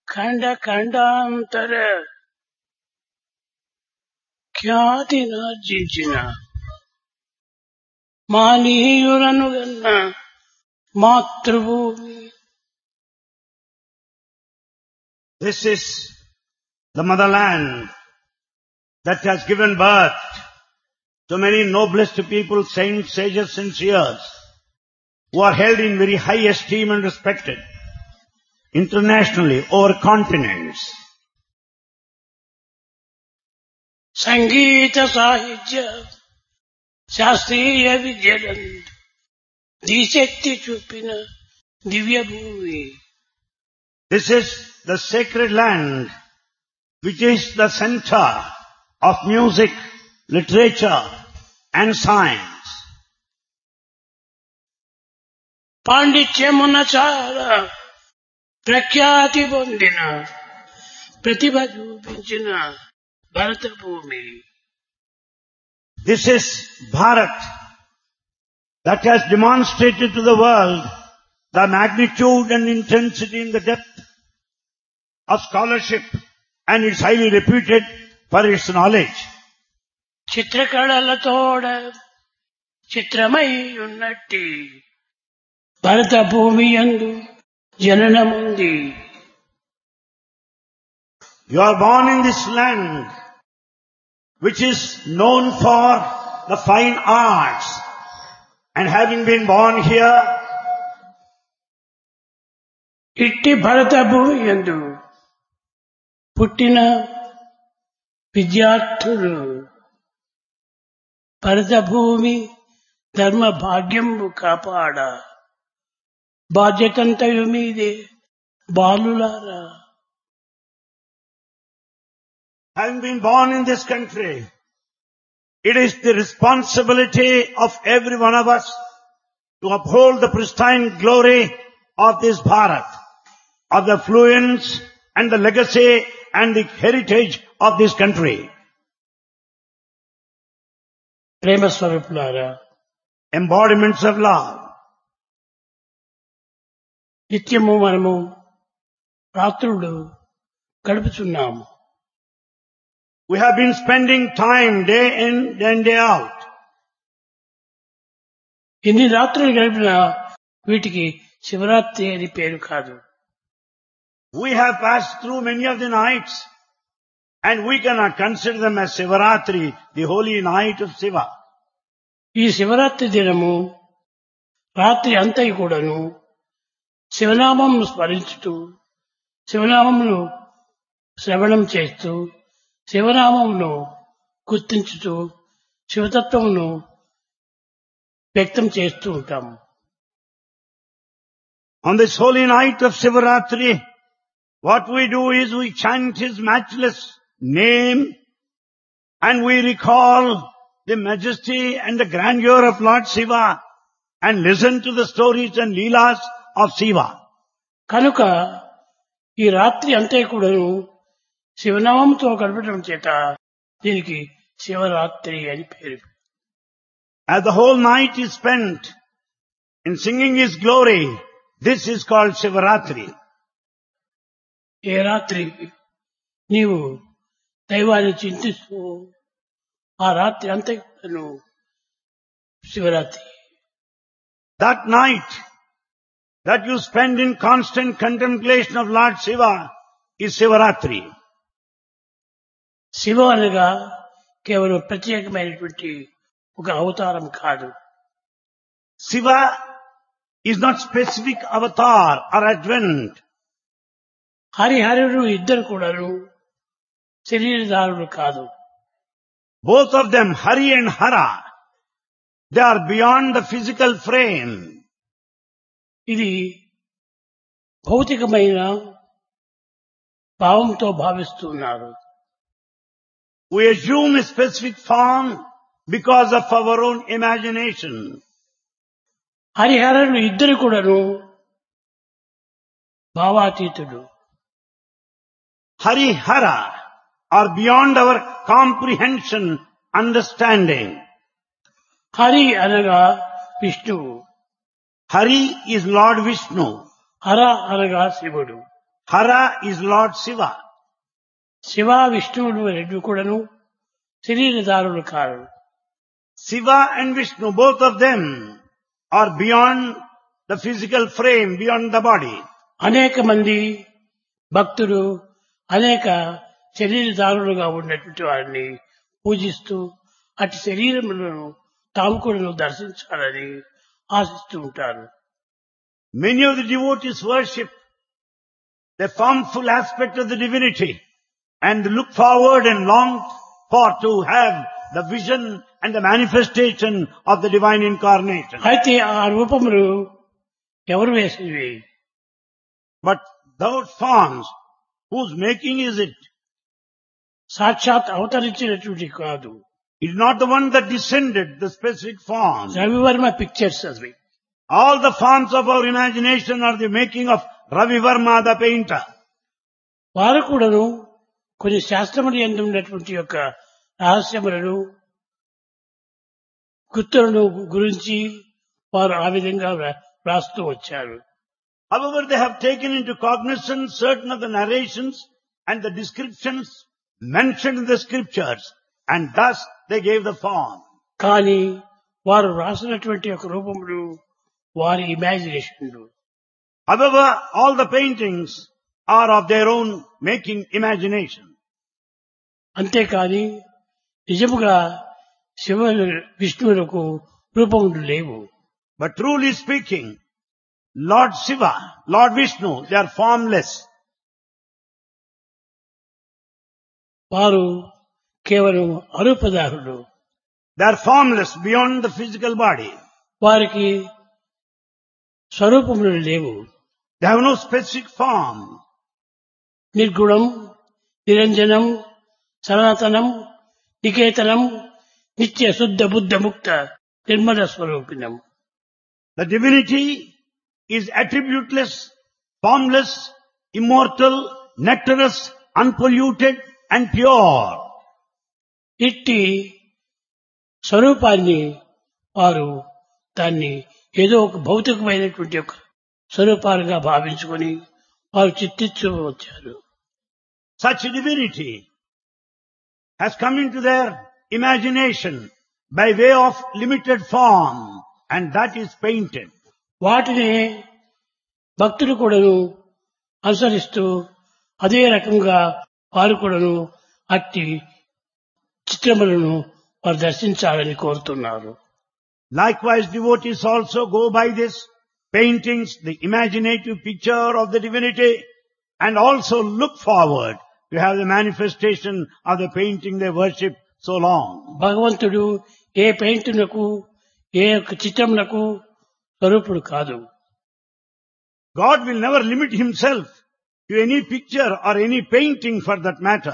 ఖండ ఖండాంతర ఖ్యాతినార్జించిన మానీయులను గన్న మాతృభూమి. This is the motherland that has given birth to many noblest people, saints, sages and seers, who are held in very high esteem and respected internationally over continents. సంగీత సాహిత్య శాస్త్రీయ విద్యలను దిశక్తి చూపిన దివ్య భూమి. This is the sacred land which is the center of music, literature and science. పాండిత్యమున చాలా ప్రఖ్యాతి పొందిన ప్రతిభ చూపించిన భరత భూమి. This is Bharat that has demonstrated to the world the magnitude and intensity in the depth of scholarship and is highly reputed for its knowledge. చిత్రకళలతోడ చిత్రమై ఉన్నట్టి భరత భూమి యందు జననముంది. You are born in this land which is known for the fine arts, and having been born here, ఇట్టి భరత భూమి యందు పుట్టిన విద్యార్థులు భరత భూమి ధర్మ భాగ్యము కాపాడ బాధ్యతంతయు మీదే బాలులారా. having been born in this country, it is the responsibility of every one of us to uphold the pristine glory of this Bharat, of the affluence and the legacy and the heritage of this country. ప్రేమ స్వరూపులారా, Embodiments of love. నిత్యము మనము రాత్రులు గడుపుతున్నాము. We have been spending time day in and day out. ఎన్ని రాత్రులు గడిపినా వీటికి శివరాత్రి అని పేరు కాదు. We have passed through many of the nights and we cannot consider them as Sivaratri, the holy night of Shiva. ఈ శివరాత్రి దినము రాత్రి అంతయు కూడాను శివనామం స్మరించుతూ శివనామమును శ్రవణం చేస్తూ శివనామమును గుర్తించుతూ శివతత్వమును వ్యక్తం చేస్తూ ఉంటాము. On this holy night of Sivaratri, what we do is we chant His matchless name and we recall the majesty and the grandeur of Lord Shiva and listen to the stories and leelas of Shiva. కనుక ఈ రాత్రి అంతే కూడాను శివనామంతో గడపడం చేత దీనికి శివరాత్రి అని పేరు. As the whole night is spent in singing His glory, this is called Sivaratri. ఏ రాత్రి నీవు దైవాన్ని చింతిస్తూ ఆ రాత్రి అంతే కూడాను Shivaratri. That night that you spend in constant contemplation of Lord Shiva is Sivaratri. Shiva అనగా కేవలం ప్రత్యేకమైనటువంటి ఒక అవతారం కాదు. Shiva is not specific avatar or advent. హరిహరుడు ఇద్దరు కూడాను శరీరధారులు కాదు. Both of them, Hari and Hara, they are beyond the physical frame. ఇది భౌతికమైన భావంతో భావిస్తున్నారు. We assume a specific form because of our own imagination. హరిహరులు ఇద్దరు కూడాను భావాతీతుడు. Hari, Hara are beyond our comprehension, understanding. Hari అనగా విష్ణువు, Hari is Lord Vishnu. హర అనగా శివుడు. Hara is Lord Shiva. Shiva విష్ణువులు రెండు కూడాను శరీరధారులు కారు. Shiva and Vishnu, both of them are beyond the physical frame, beyond the body. అనేక మంది భక్తులు అనేక శరీరధారులుగా ఉన్నటువంటి వారిని పూజిస్తూ అటు శరీరములను తాము కూడా దర్శించాలని ఆశిస్తూ ఉంటారు. Many of the devotees worship the formful aspect of the divinity and look forward and long for to have the vision and the manifestation of the divine incarnation. అయితే ఆ రూపములు ఎవరు వేసినవి? But those forms, whose making is it? సాక్షాత్ అవతరించినటువంటి కాదు. It is not the one that descended, the specific form. Ravi Varma pictures అవి. All the forms of our imagination are the making of Ravi Verma, the painter. వారు కూడాను కొన్ని శాస్త్రములు యందు ఉన్నటువంటి యొక్క రహస్యములను గుర్తులను గురించి వారు ఆ విధంగా రాస్తూ వచ్చారు. However, they have taken into cognizance certain of the narrations and the descriptions mentioned in the scriptures, and thus they gave the form. కానీ వారు రాసినటువంటి యొక్క రూపములు వారి ఇమాజినేషన్లు. However, all the paintings are of their own making, imagination. అంతేకాని నిజముగా శివ విష్ణువులకు రూపములు లేవు. But truly speaking, Lord Shiva, Lord Vishnu, they are formless. వారు కేవలం అరూపదారులు. They are formless beyond the physical body. వారికి స్వరూపములు లేవు. They have no specific form. నిర్గుణం, నిరంజనం, సనాతనం, నికేతనం, నిత్య శుద్ధ బుద్ధ ముక్త Nirmala స్వరూపిణం. The divinity is attributeless, formless, immortal, nectarous, unpolluted and pure. ఇట్టి స్వరూపాన్ని వారు దాన్ని ఏదో ఒక భౌతికమైనటువంటి ఒక స్వరూపాలుగా భావించుకొని వారు చిత్తించు వచ్చారు. Such divinity has come into their imagination by way of limited form, and that is painted. వాటిని భక్తులు కూడాను అనుసరిస్తూ అదే రకంగా వారు కూడాను అట్టి చిత్రములను వారు దర్శించాలని కోరుతున్నారు. Likewise, devotees also go by this paintings, the imaginative picture of the divinity, and also look forward to have the manifestation of the painting they worship so long. భగవంతుడు ఏ పెయింటునకు ఏ యొక్క చిత్రమునకు స్వరూపుడు కాదు. God will never limit himself to any picture or any painting for that matter.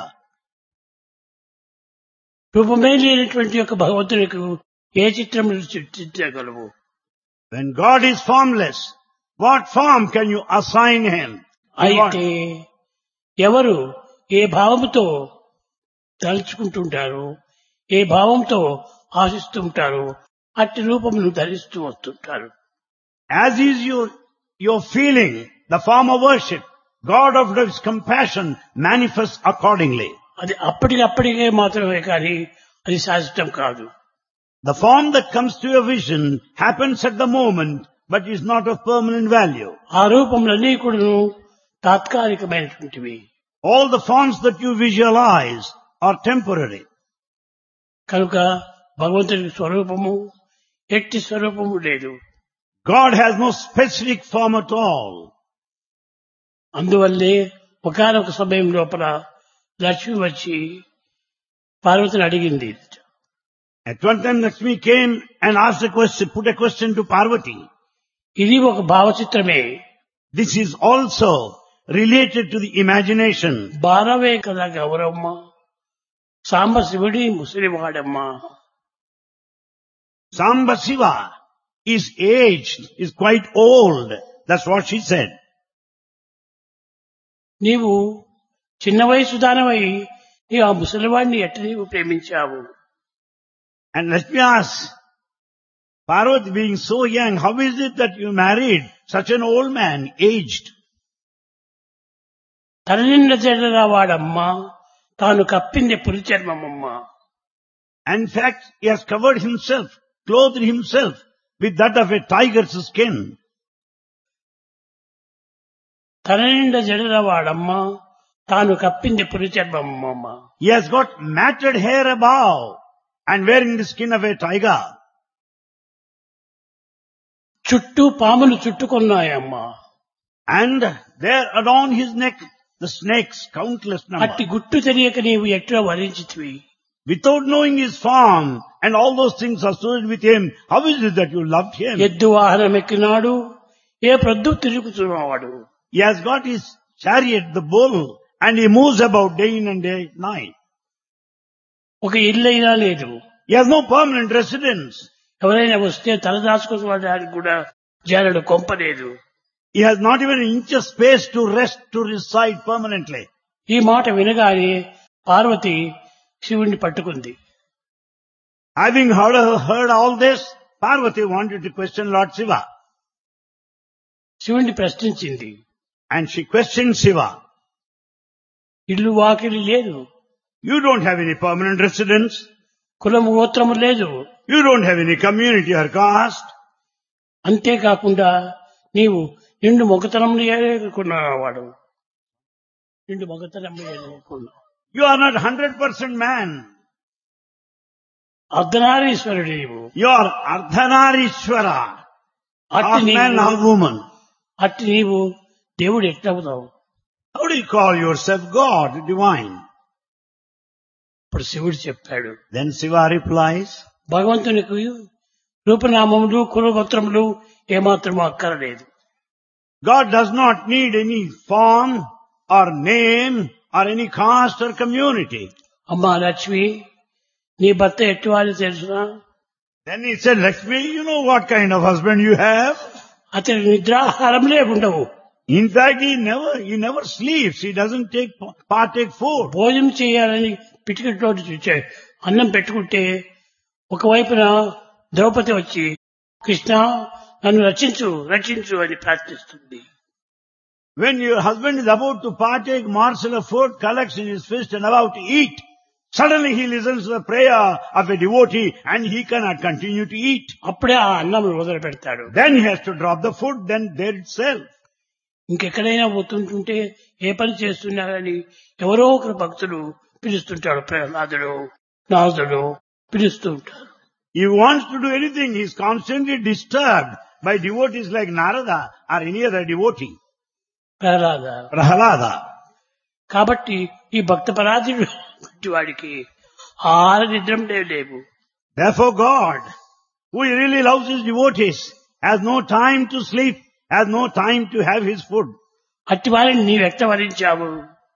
రూపమే లేనటువంటి యొక్క భగవంతునికి ఏ చిత్రములు చిత్రించగలవు? When God is formless, what form can you assign him? అయితే ఎవరు ఏ భావముతో తలుచుకుంటుంటారో, ఏ భావంతో ఆశిస్తుంటారో అట్టి రూపమును ధరిస్తూ వస్తుంటారు. As is your feeling, the form of worship, God of His compassion manifests accordingly. అది అప్పటికప్పటికే మాత్రమే కానీ అది శాశ్వతం కాదు. The form that comes to your vision happens at the moment, but is not of permanent value. ఆ రూపములన్నీ కూడా తాత్కాలికమైనటువంటివి. All the forms that you visualize are temporary. కనుక భగవంతుడి స్వరూపము ఎట్టి స్వరూపము లేదు. God has no specific form at all. అందువల్లే ఒకానొక సమయం లోపల లక్ష్మి వచ్చి పార్వతిని అడిగింది. At one time Lakshmi came and asked a question, put a question to Parvati. ఇది ఒక భావచిత్రమే. This is also related to the imagination. బాలవే కదా గౌరమ్మ, సాంబ శివుడి ముసలివాడమ్మ. Samba Shiva is aged, is quite old. That's what she said. నీవు చిన్న వయసు దానవై నీవు ఆ ముసలివాడిని ఎట్ట నీవు ప్రేమించావు? And Lakshmi asked, Parvati, being so young, how is it that you married such an old man, aged? తల నిండా జడల వాడమ్మ తాను కప్పింది పులి చర్మమమ్మ. And in fact, he has covered himself, clothed himself with that of a tiger's skin. తల నిండా జడల వాడమ్మ తాను కప్పింది పులి చర్మమమ్మ. He has got matted hair above and wearing the skin of a tiger. చుట్టూ పాములు చుట్టుకున్నాయమ్మ. And there around his neck, the snakes, countless అట్టి number. గుట్టు తెలియక నీవు ఎట్లా వరించితివి. Without knowing his form and all those things associated with him, how is it that you loved him? ఎద్దు వాహనం ఎక్కినాడు ఏ ప్రొద్దు తిరుగుతున్నవాడు. He has got his chariot, the bull, and he moves about day in and day night. ఒక ఇల్లైనా లేదు. He has no permanent residence. ఎవరైనా వస్తే తలదాచుకోవడానికి కూడా జాలడు కొంపలేదు. He has not even an inch of space to rest, to reside permanently. ఈ మాట వినగానే పార్వతి శివుణ్ణి పట్టుకుంది. Having heard all this, Parvati wanted to question Lord Shiva. శివుణ్ణి ప్రశ్నించింది. And she questioned Shiva. ఇల్లు వాకిలి లేదు, You don't have any permanent residence. కులము గోత్రము లేదు, You don't have any community or caste. అంతేకాకుండా నీవు నిండు మొగతనంలో ఏరుకున్నవాడు. నిండు మొగతనంలో ఏరుకున్నావు. You are not 100% man. అర్ధనారీశ్వరుడు నీవు. You are Ardhanarishwara. అట్టి Half man, half నీవు woman. అట్టి నీవు దేవుడు ఎట్లవుతావు. How do you call yourself God, divine? ఇప్పుడు శివుడు చెప్పాడు. Then Shiva replies, భగవంతునికి రూపనామములు కులగోత్రములు ఏమాత్రము అక్కరలేదు. God does not need any form or name or any caste or community. అమ్మా లక్ష్మి నీ భర్త ఎట్టివాడు తెలుసునా? Then he said, Lakshmi, you know what kind of husband you have? అతని నిద్రాహారం లేకుండవు. In fact, he never sleeps. He doesn't partake food. భోజనం చేయాలని పిటికట్లో అన్నం పెట్టుకుంటే ఒకవైపున ద్రౌపది వచ్చి కృష్ణ నన్ను రక్షించు రక్షించు అని ప్రార్థిస్తుంది. When your husband is about to partake morsel of food, collects in his fist and about to eat, suddenly he listens to the prayer of a devotee and he cannot continue to eat. అప్పుడే ఆ అన్నం మొదలు పెడతాడు. Then he has to drop the food, then there itself. ఇంకెక్కడైనా పోతుంటుంటే ఏ పని చేస్తున్నా కానీ ఎవరో ఒకరు భక్తులు పిలుస్తుంటాడు. ప్రహ్లాదుడు నారదుడు పిలుస్తూ ఉంటారు. He wants to do anything. He is constantly disturbed by devotees like Narada or any other devotee. Prahalada. కాబట్టి ఈ భక్త పరాధీనుడు వాడికి ఆహార నిద్రం లేవు. Therefore God, who really loves his devotees, has no time to sleep, has no time to have his food. అట్టి వారిని నీవు వ్యక్తవరించావు.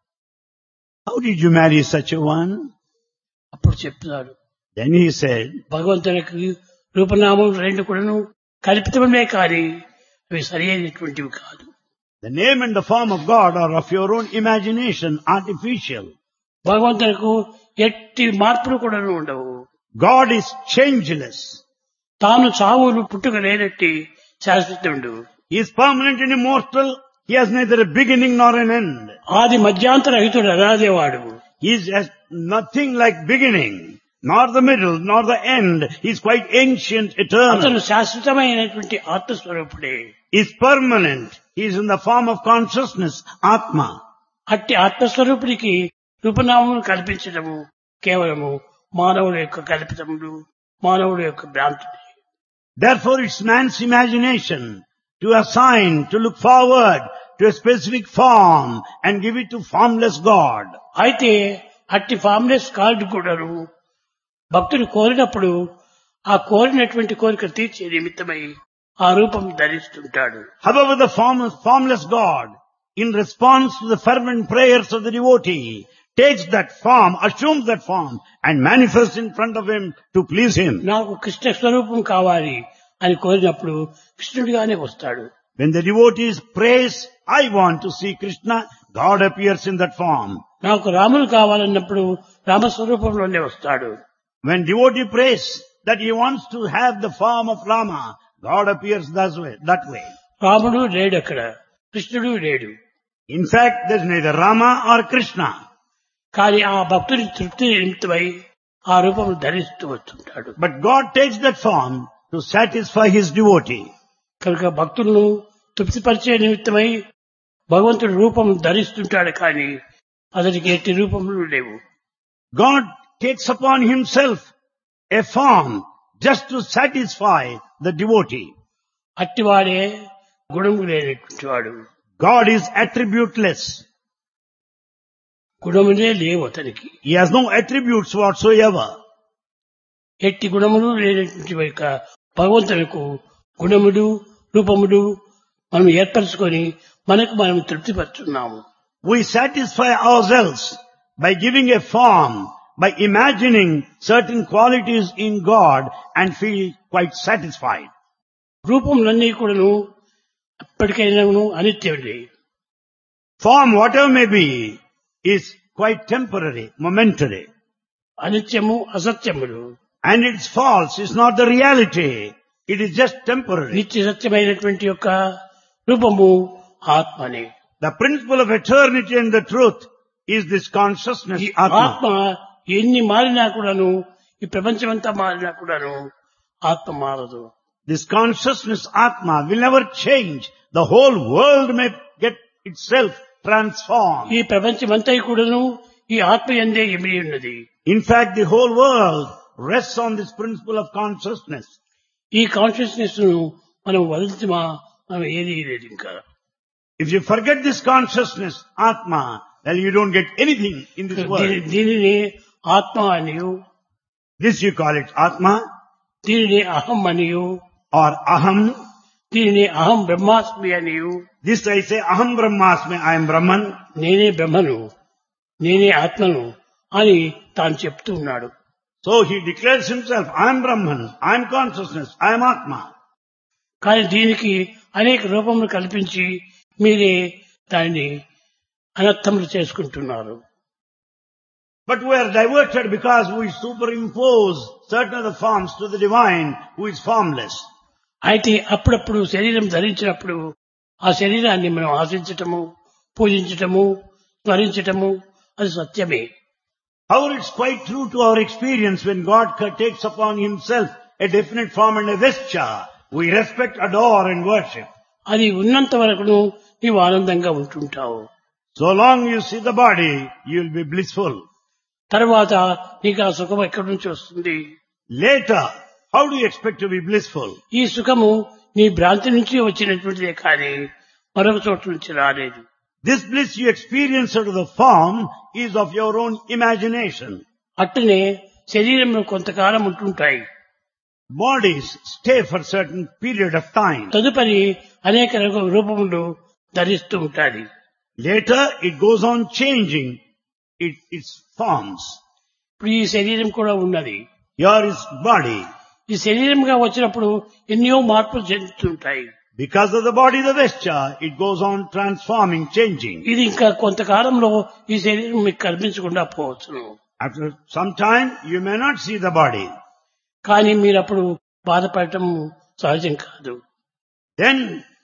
How did you marry such a one? అప్పుడు చెప్తున్నాడు. Then he said, భగవంతునికి రూపనామం రెండు కూడాను కల్పితమే కానీ అవి సరి అయినటువంటివి కాదు. the name and the form of God are of your own imagination, artificial. భగవంతునికి ఎట్టి మార్పులు కూడాను ఉండవు. God is changeless. తాను చావులు పుట్టుక లేనట్టి శాశ్వతుడు. He is permanent and immortal. He has neither a beginning nor an end. ఆది మధ్యాంతరహితుడు అనాదివాడు. He has nothing like beginning, nor the middle, nor the end. He is quite ancient, eternal. అతను శాశ్వతమైనటువంటి ఆత్మస్వరూపుడే. He is permanent. He is in the form of consciousness, Atma. అట్టి ఆత్మస్వరూపుడికి రూపనామములు కల్పించడము కేవలము మానవుల యొక్క కల్పితములు, మానవుల యొక్క భ్రాంతులు. Therefore it's man's imagination to assign, to look forward to a specific form and give it to formless God. అయితే అట్టి ఫార్మ్లెస్ గాడ్ కూడాను భక్తుడు కోరినప్పుడు ఆ కోరినటువంటి కోరిక తీర్చే నిమిత్తమై ఆ రూపం ధరిస్తుంటాడు. However, the formless God, in response to the fervent prayers of the devotee, takes that form, assumes that form and manifests in front of him to please him. నాకు కృష్ణ స్వరూపం కావాలి అని కోరినప్పుడు కృష్ణుడిగానే వస్తాడు. When the devotees prays, I want to see Krishna, God appears in that form. నాకు రాములు కావాలన్నప్పుడు రామస్వరూపంలోనే వస్తాడు. When devotee prays that he wants to have the form of Rama, God appears that way. రాముడు లేడు అక్కడ, కృష్ణుడు లేడు. In fact, there's neither Rama or Krishna. కానీ ఆ భక్తుని తృప్తి నిమిత్తమై ఆ రూపం ధరిస్తూ వస్తుంటాడు. But God takes that form to satisfy His devotee. కనుక భక్తులను తృప్తిపరిచే నిమిత్తమై భగవంతుడి రూపం ధరిస్తుంటాడు, కానీ అతనికి ఎట్టి రూపములు లేవు. God takes upon Himself a form just to satisfy the devotee. అట్టివాడే గుణము లేనటువంటి వాడు. God is attributeless. గుణములే లేవు అతనికి. He has no attributes whatsoever. ఎట్టి గుణములు లేనటువంటి యొక్క భగవంతునికి గుణములు రూపములు మనం ఏర్పరచుకొని మనకు మనం తృప్తిపరుచున్నాము. We satisfy ourselves by giving a form, by imagining certain qualities in God and feel quite satisfied. రూపములన్నీ కూడాను ఎప్పటికైనా అనిత్యములే. Form, whatever may be, is quite temporary, momentary. అనిత్యము అసత్యములు. And it's false, it's not the reality. It is just temporary. నిత్య సత్యమైనటువంటి యొక్క రూపము ఆత్మనే. The principle of eternity and the truth is this consciousness, ఈ Atma. ఆత్మ ఎన్ని మారినా కూడాను, ఈ ప్రపంచమంతా మారినా కూడాను ఆత్మ మారదు. This consciousness, Atma, will never change. The whole world may get itself transformed. ఈ ప్రపంచమంతా కూడాను ఈ ఆత్మ యందే ఇమిడి ఉన్నది. In fact, the whole world rests on this principle of consciousness. ఈ కాన్షియస్నెస్ ను మనం వదిలించమా, మనం ఏది లేదు ఇంకా. If you forget this consciousness, Atma, well, you don't get anything in this world. దీనిని ఆత్మ అనియు, This you call it Atma దీనిని అహం అనియు, or Aham. దీనిని అహం బ్రహ్మాస్మి అనియు. This I say, Aham Brahmasmi, I am Brahman. నేనే బ్రహ్మను, నేనే ఆత్మను అని తాను చెప్తూ ఉన్నాడు. So he declares himself, I am Brahman, I am consciousness, I am Atma. కానీ దీనికి అనేక రూపములు కల్పించి మీరే దానిని అనర్థములు చేసుకుంటున్నారు. But we are diverted because we superimpose certain of the forms to the divine who is formless. అయితే అప్పుడప్పుడు శరీరం ధరించినప్పుడు ఆ శరీరాన్ని మనం ఆశించటము, పూజించటము, స్మరించటము అది సత్యమే. However, it's quite true to our experience when God takes upon himself a definite form and a vesture, we respect, adore and worship. అది ఉన్నంత వరకును నీవు ఆనందంగా ఉంటుంటావు. So long you see the body, you will be blissful. తర్వాత నీకు ఆ సుఖం ఎక్కడి నుంచి వస్తుంది? Later, how do you expect to be blissful? ఈ సుఖము నీ భ్రాంతి నుంచి వచ్చినటువంటిదే కానీ మరొక చోట నుంచి రాలేదు. This bliss you experience out of the form is of your own imagination. అట్టనే శరీరంలో కొంతకాలం ఉంటుంటాయి. Bodies stay for a certain period of time. తదుపరి అనేక రూపములు ధరిస్తూ ఉంటాయి. Later, it goes on changing its forms. ఇప్పుడు ఈ శరీరం కూడా ఉన్నది. Here is body. ఈ శరీరంగా వచ్చినప్పుడు ఎన్నో మార్పులు చెందుతుంటాయి. Because of the body, the vesture, it goes on transforming, changing. ఇది ఇంకా కొంతకాలంలో ఈ శరీరం మీకు కనిపించకుండా పోవచ్చును. After some time, you may not see the body. కానీ మీరు అప్పుడు బాధపడటం సహజం కాదు. Then,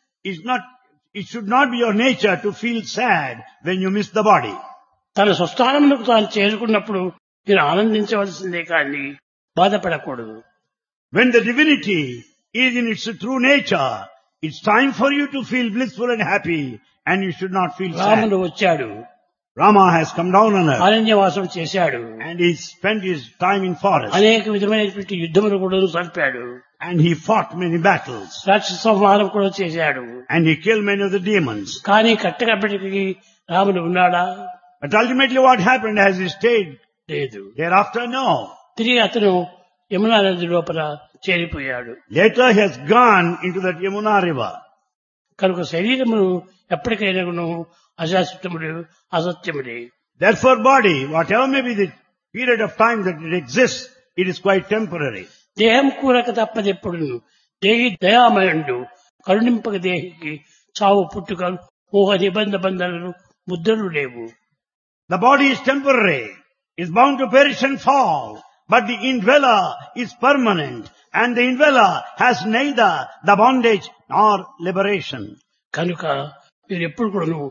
it should not be your nature to feel sad when you miss the body. తన స్వస్థానములకు తాను చేరుకున్నప్పుడు మీరు ఆనందించవలసిందే కానీ బాధపడకూడదు. When the divinity is in its true nature, it's time for you to feel blissful and happy, and you should not feel sad. రాముడు వచ్చాడు, Rama has come down on earth, అరణ్యవాసం చేశాడు, and he spent his time in forest, అనేక విధమైనటువంటి యుద్ధములు కూడా జరిపాడు, and he fought many battles, రాక్షస సంహారం కూడా చేశాడు. and he killed many of the demons. కానీ కట్టకప్పటికి రాముడు ఉన్నాడా? But ultimately what happened? Has he stayed లేదు. thereafter? No. తిరిగి అతను యమునా నది లోపల చేరిపోయాడు. Later he has gone into that Yamuna river. కనుక శరీరమును ఎప్పటికైనా అశాశ్వతముడు, అసత్యముడే. Therefore body, whatever may be the period of time that it exists, it is quite temporary. దేహం కూరక తప్పదెప్పుడు, దేహి దయామయుండు, కరుణింపక దేహికి చావు పుట్టుకలు ఊహ నిబంధ బంధనలు ముద్రలు లేవు. The body is temporary, is bound to perish and fall, but the indweller is permanent, and the indweller has neither the bondage nor liberation. కనుక మీరు ఎప్పుడు కూడా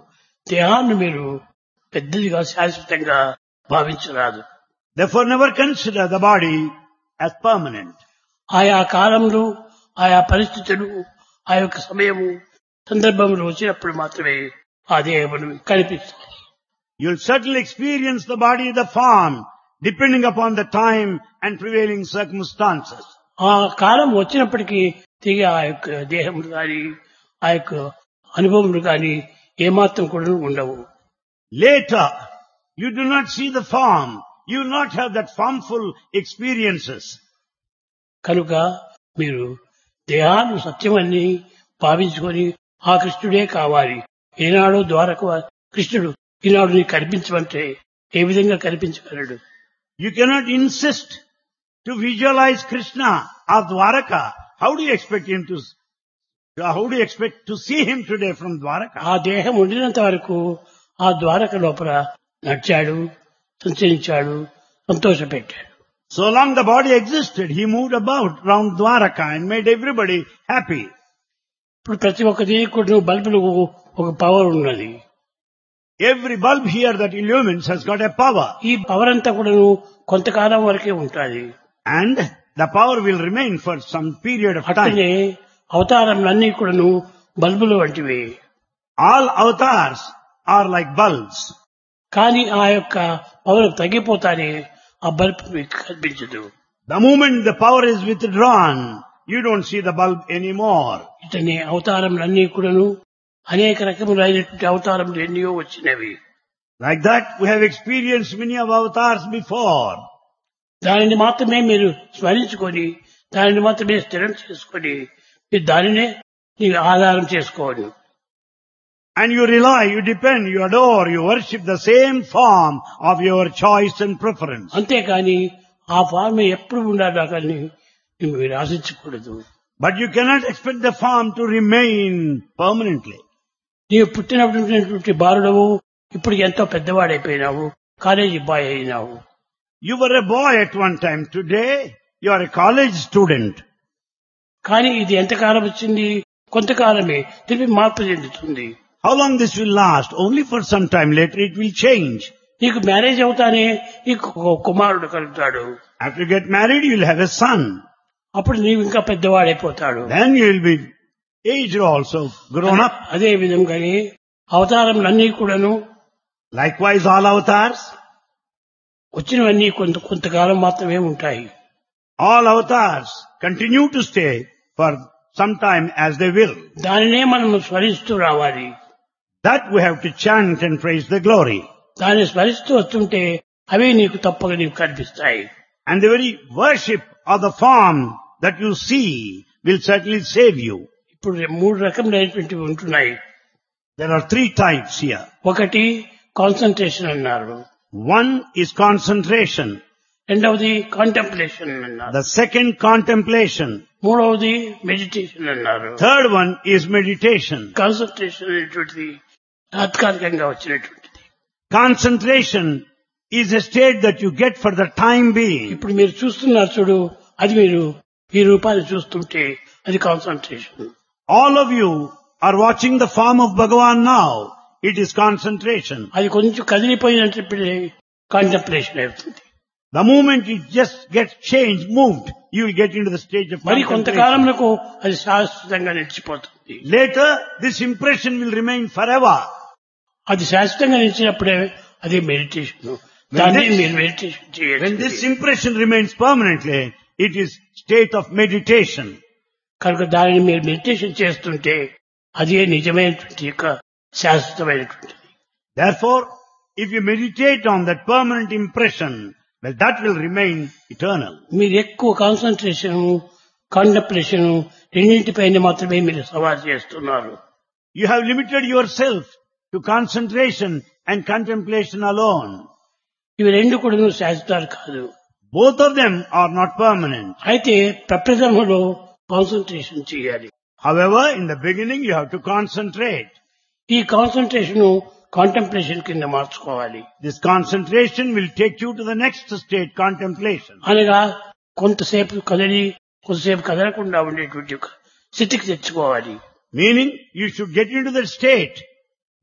దేహాన్ని మీరు పెద్దదిగా శాశ్వతంగా భావించరాదు. Therefore never consider the body as permanent. ఆయా కాలంలో ఆయా పరిస్థితులు ఆ యొక్క సమయము సందర్భంలో వచ్చినప్పుడు మాత్రమే ఆ దేహమును కనిపిస్తుంది. You'll certainly experience the body, the form, depending upon the time and prevailing circumstances. ఆ కాలం వచ్చినప్పటికీ తిరిగి ఆ యొక్క దేహములు కానీ ఆ యొక్క అనుభవములు కానీ ఏమాత్రం కూడా ఉండవు. Later, you do not see the form. You will not have that formful experiences. కనుక మీరు దేహాన్ని సత్యమని భావించుకొని ఆ కృష్ణుడే కావాలి. ఏనాడో ద్వారకు కృష్ణుడు ఈనాడు నీకు కనిపించమంటే ఏ విధంగా కనిపించగలడు? You cannot insist to visualize Krishna or Dwaraka. How do you expect to see him today from Dwaraka? ఆ దేహం ఉండినంత వరకు ఆ ద్వారక లోపల నడిచాడు, సంచరించాడు, సంతోషపెట్టాడు. So long the body existed, he moved about around Dwaraka and made everybody happy. ఇప్పుడు ప్రతి ఒక్క దీనికి కూడా బల్బులు ఒక పవర్ ఉన్నది. Every bulb here that illumines has got a power. ఈ పవర్ అంతా కూడా కొంతకాలం వరకే ఉంటుంది. And the power will remain for some period of time. అట్లనే అవతారములన్నీ కూడాను బల్బులు వంటివి. All avatars are like bulbs. కానీ ఆ యొక్క పవర్ తగ్గిపోతానే ఆ బల్బ్ మీకు కనిపించదు. The moment the power is withdrawn, you don't see the bulb anymore. ఇతనే అవతారములన్నీ కూడాను అనేక రకములైనటువంటి అవతారములు ఎన్నో వచ్చినవి. Like that, we have experienced many of avatars before. దానిని మాత్రమే మీరు స్మరించుకొని దానిని మాత్రమే స్థిరం చేసుకొని మీరు దానినే మీరు ఆధారం చేసుకోవాలి. And you rely, you depend, you adore, you worship the same form of your choice and preference. అంతేకాని ఆ ఫార్మ్ ఎప్పుడు ఉండాలి కానీ మీరు ఆశించకూడదు. But you cannot expect the form to remain permanently. నీవు పుట్టినటువంటి బాలుడవు ఇప్పుడు ఎంతో పెద్దవాడైపోయినావు, కాలేజీ బాయ్ అయినావు. You were a boy at one time. Today, you are a college student. కానీ ఇది ఎంతకాలం వచ్చింది? కొంతకాలమే తిరిగి మార్పు చెందుతుంది. How long this will last? Only for some time. Later it will change. నీకు మ్యారేజ్ అవుతానే నీకు కుమారుడు కలుగుతాడు. After you get married, you will have a son. అప్పుడు నీవు ఇంకా పెద్దవాడైపోతాడు. Then you will be aged also, grown up. అదే విధంగానే అవతారములన్నీ కూడాను Likewise, all avatars. వచ్చినవన్నీ కొంతకాలం మాత్రమే ఉంటాయి. All avatars continue to stay for some time as they will. దానినే మనం స్మరిస్తూ రావాలి. That we have to chant and praise the glory. దాన్ని స్మరిస్తూ వస్తుంటే అవే నీకు తప్పక నీకు కనిపిస్తాయి. And the very worship of the form that you see will certainly save you. ఇప్పుడు 3 రకములైనటువంటివి ఉంటున్నాయి. There are 3 types here. ఒకటి కాన్సంట్రేషన్ అన్నారు. One is concentration. రెండవది కాంటెంప్లేషన్ అన్నారు. The second, contemplation. మూడవది మెడిటేషన్ అన్నారు. Third one is meditation. Concentration అనేటువంటిది తాత్కాలికంగా వచ్చినటువంటిది. Concentration is a state that you get for the time being. ఇప్పుడు మీరు చూస్తున్నారు చూడు, అది మీరు ఈ రూపాన్ని చూస్తుంటే అది concentration. All of you are watching the form of Bhagavan now. It is concentration. అది కొంచెం కదిలిపోయినప్పుడు కాంటెంప్లేషన్ అవుతుంది. The moment it just gets changed, moved, you will get into the stage of మరి contemplation. కొంతకాలంలో అది శాశ్వతంగా నిలిచిపోతుంది. Later, this impression will remain forever. అది శాశ్వతంగా నిలిచినప్పుడే అది మెడిటేషన్. దాన్ని మీరు మెడిటేషన్ చేయాలి. When this impression remains permanently, it is state of meditation. కనుక దానిని మీరు మెడిటేషన్ చేస్తుంటే అదే నిజమైనటువంటి యొక్క శాశ్వతమైనటువంటిది. Therefore, if you meditate on that permanent impression, well, that will remain eternal. మీరు ఎక్కువ కాన్సంట్రేషన్ కాంటెంప్లేషన్ రెండింటిపైన మాత్రమే మీరు సవాల్ చేస్తున్నారు. You have limited yourself to concentration and contemplation alone. ఇవి రెండు కూడా శాశ్వతాలు కాదు. Both of them are not permanent. అయితే ప్రప్రథమలో కాన్సంట్రేషన్ చేయాలి. However, in the beginning you have to concentrate. ఈ కాన్సంట్రేషన్ కాంటెంప్లేషన్ కింద మార్చుకోవాలి. This concentration will take you to the next state, contemplation. అనగా కొంతసేపు కదలి కొంతసేపు కదలకుండా ఉండేటువంటి ఒక స్థితికి తెచ్చుకోవాలి. Meaning, you should get into the state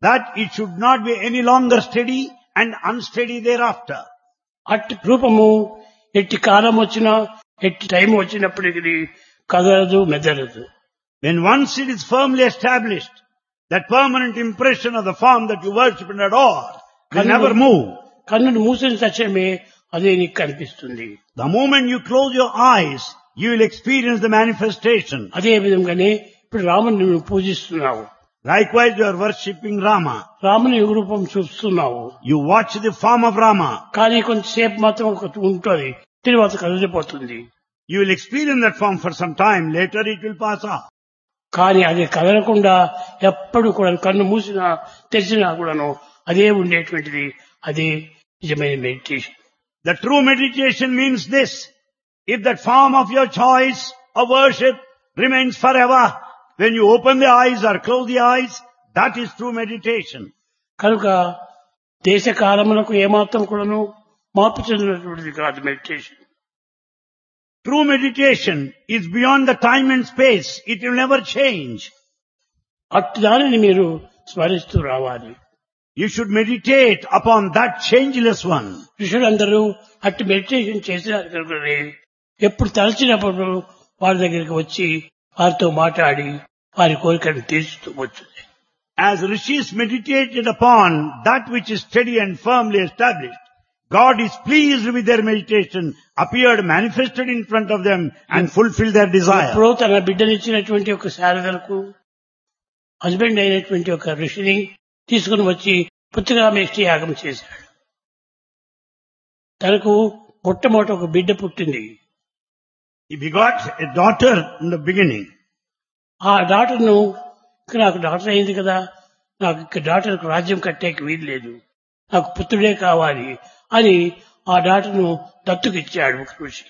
that it should not be any longer steady and unsteady thereafter. అట్టి రూపము ఎట్టి కాలం వచ్చినా ఎట్టి టైం వచ్చినప్పటికీ కదలదు మెదలదు. When once it is firmly established, that permanent impression of the form that you worship and adore will never move. కన్నును మూసిన తక్షణమే అదే నీకు కనిపిస్తుంది. The moment you close your eyes, you will experience the manifestation. అదే విధంగానే ఇప్పుడు రాముని నువ్వు పూజిస్తున్నావు. Likewise, you are worshipping Rama. రాముని రూపం చూస్తున్నావు. You watch the form of Rama. కానీ కొంతసేపు మాత్రం ఉంటుంది, తర్వాత కదిలిపోతుంది. You will experience that form for some time. Later it will pass off. కానీ అది కదలకుండా ఎప్పుడు కూడా కన్ను మూసినా తెరిచినా కూడాను అదే ఉండేటువంటిది. అదే నిజమైన meditation. The true meditation means this. If that form of your choice of worship remains forever, when you open the eyes or close the eyes, that is true meditation. కనుక దేశ కాలములకు ఏమాత్రం కూడాను మార్పు చెందినటువంటిది కాదు meditation. True meditation is beyond the time and space. It will never change. అట్టి దానిని మీరు స్మరిస్తూ రావాలి. You should meditate upon that changeless one. ఋషులందరూ అట్టి మెడిటేషన్ చేసినారు కనుకనే ఎప్పుడు తలచినప్పుడు వారి దగ్గరికి వచ్చి వారితో మాట్లాడి వారి కోరికను తీర్చుతూ వచ్చింది. As rishis meditated upon that which is steady and firmly established, God is pleased with their meditation, appeared manifested in front of them and fulfilled their desire. ఎప్పుడో తన బిడ్డనిచ్చినటువంటి ఒక శారదలకు హస్బెండ్ అయినటువంటి ఒక ఋషిని తీసుకుని వచ్చి పుత్రకామేష్టి యాగం చేశాడు. తనకు మొట్టమొదట ఒక బిడ్డ పుట్టింది. He begot a daughter in the beginning. ఆ డాటర్ను నాకు డాటర్ అయింది కదా, నాకు ఇక డాటర్కు రాజ్యం కట్టేకి వీలు లేదు, నాకు పుత్రుడే కావాలి అని ఆ డాటర్ను దత్తుకిచ్చాడు ఒక ఋషి.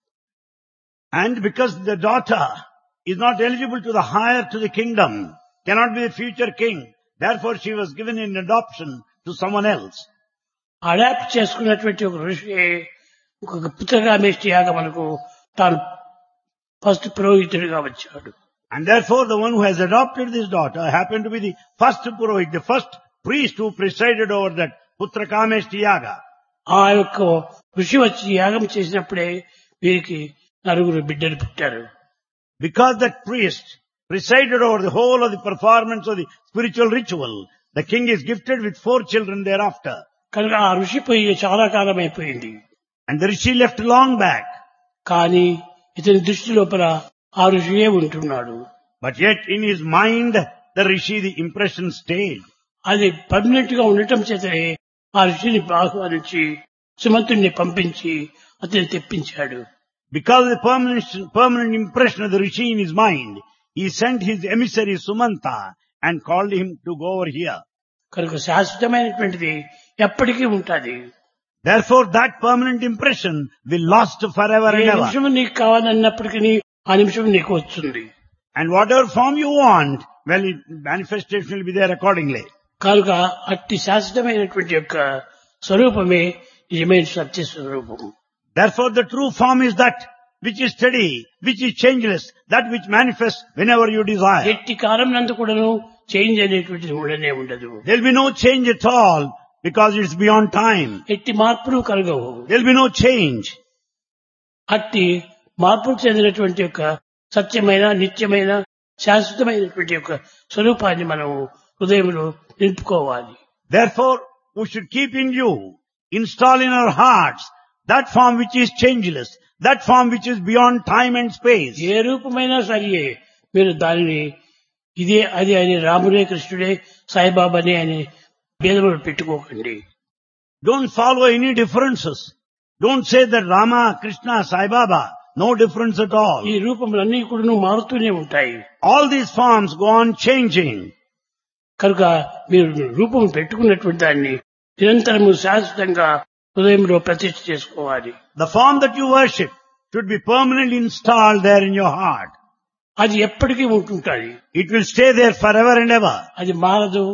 And because the daughter is not eligible to the hire to the kingdom, cannot be the future king, therefore she was given in adoption to someone else. Adopt చేసుకున్నటువంటి ఒక ఋషి ఒక పుత్రకామేష్టి యాగమునకు తాను ఫస్ట్ పురోహితుడిగా వచ్చాడు. And therefore the one who has adopted this daughter happened to be the first purohit, the first priest who presided over that Putrakameshti yaga. ఆ యొక్క ఋషి వచ్చి యాగం చేసినప్పుడే వీరికి నలుగురు బిడ్డలు పుట్టారు. Because that priest presided over the whole of the performance of the spiritual ritual, the king is gifted with 4 children thereafter. కనుక ఆ ఋషి పోయి చాలా కాలం అయిపోయింది. And the rishi left long back. కానీ ఇతని దృష్టి లోపల ఆ ఋషియే ఉంటున్నాడు. But yet in his mind, the rishi, the impression stayed. అది పర్మనెంట్ గా ఉండటం చేతనే ఆ ఋషిని ఆహ్వానించి సుమంతుడిని పంపించి అతన్ని తెప్పించాడు. Because of the permanent impression of the rishi in his mind, he sent his emissary Sumanta and called him to go over here. కనుక శాశ్వతమైనటువంటిది ఎప్పటికీ ఉంటుంది. Therefore that permanent impression will last forever A and ever. నిమిషం నీకు కావాలన్నప్పటికీ ఆ నిమిషం నీకు వస్తుంది. And whatever form you want, well, manifestation will be there accordingly. కనుక అట్టి శాశ్వతమైనటువంటి యొక్క స్వరూపమే నిజమైన సత్య స్వరూపము. Therefore the true form is that which is steady, which is changeless, that which manifests whenever you desire. ఎట్టి కాలం నందు కూడాను చేంజ్ అనేటువంటిది ఉండనే ఉండదు. There will be no change at all because it's beyond time. ఎట్టి మార్పులు కలగవు. There will be no change. అట్టి మార్పులు చెందినటువంటి యొక్క సత్యమైన నిత్యమైన శాశ్వతమైనటువంటి యొక్క స్వరూపాన్ని మనం హృదయంలో నిలుపుకోవాలి. Therefore we should keep in view, install in our hearts that form which is changeless, that form which is beyond time and space. ఏ రూపమైనా సరే మీరు దానిని ఇదే అది అని రాముడే కృష్ణుడే సాయిబాబానే అని భేదములు పెట్టుకోకండి. Don't follow any differences. Don't say that Rama, Krishna, Sai Baba. No difference at all. ఈ రూపములన్నీ కూడా మారుతూనే ఉంటాయి. All these forms go on changing. కనుక మీరు రూపం పెట్టుకున్నటువంటి దాన్ని నిరంతరము శాశ్వతంగా హృదయంలో ప్రతిష్ఠ చేసుకోవాలి. The form that you worship should be permanently installed there in your heart. అది ఎప్పటికీ ఉంటుంటుంది. It will stay there forever and ever. అది మారదు,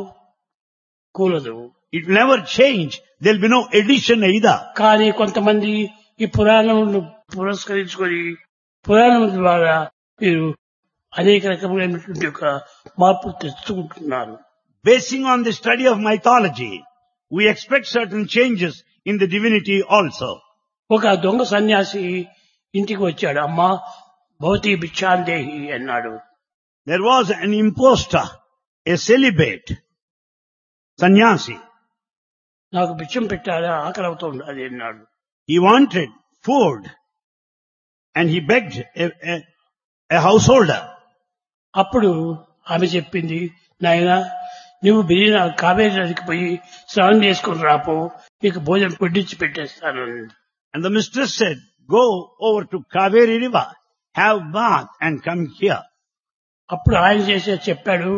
కూలదు. It will never change. There will be no addition either. కానీ కొంతమంది ఈ పురాణములను పురస్కరించుకొని పురాణం ద్వారా మీరు అనేక రకములైనటువంటి ఒక మార్పులు తెచ్చుకుంటున్నారు. basing on the study of mythology, we expect certain changes in the divinity also. ఒక దొంగ సన్యాసి ఇంటికి వచ్చాడు. అమ్మా భవతి భిక్షాందేహి అన్నాడు. There was an impostor, a celibate, sannyasi. నాకు భిక్షం పెట్టాలా, ఆకలి అవుతుంది అది అన్నాడు. He wanted food and he begged a householder. అప్పుడు ఆమె చెప్పింది, నాయనా నువ్వు బిరిన కావేరీ నదికి పోయి స్నానం చేసుకుని రాపో, నీకు భోజనం వడ్డించి పెట్టేస్తాను. And the mistress said, go over to Kaveri river, have bath and come here. అప్పుడు ఆయన చేసే చెప్పాడు,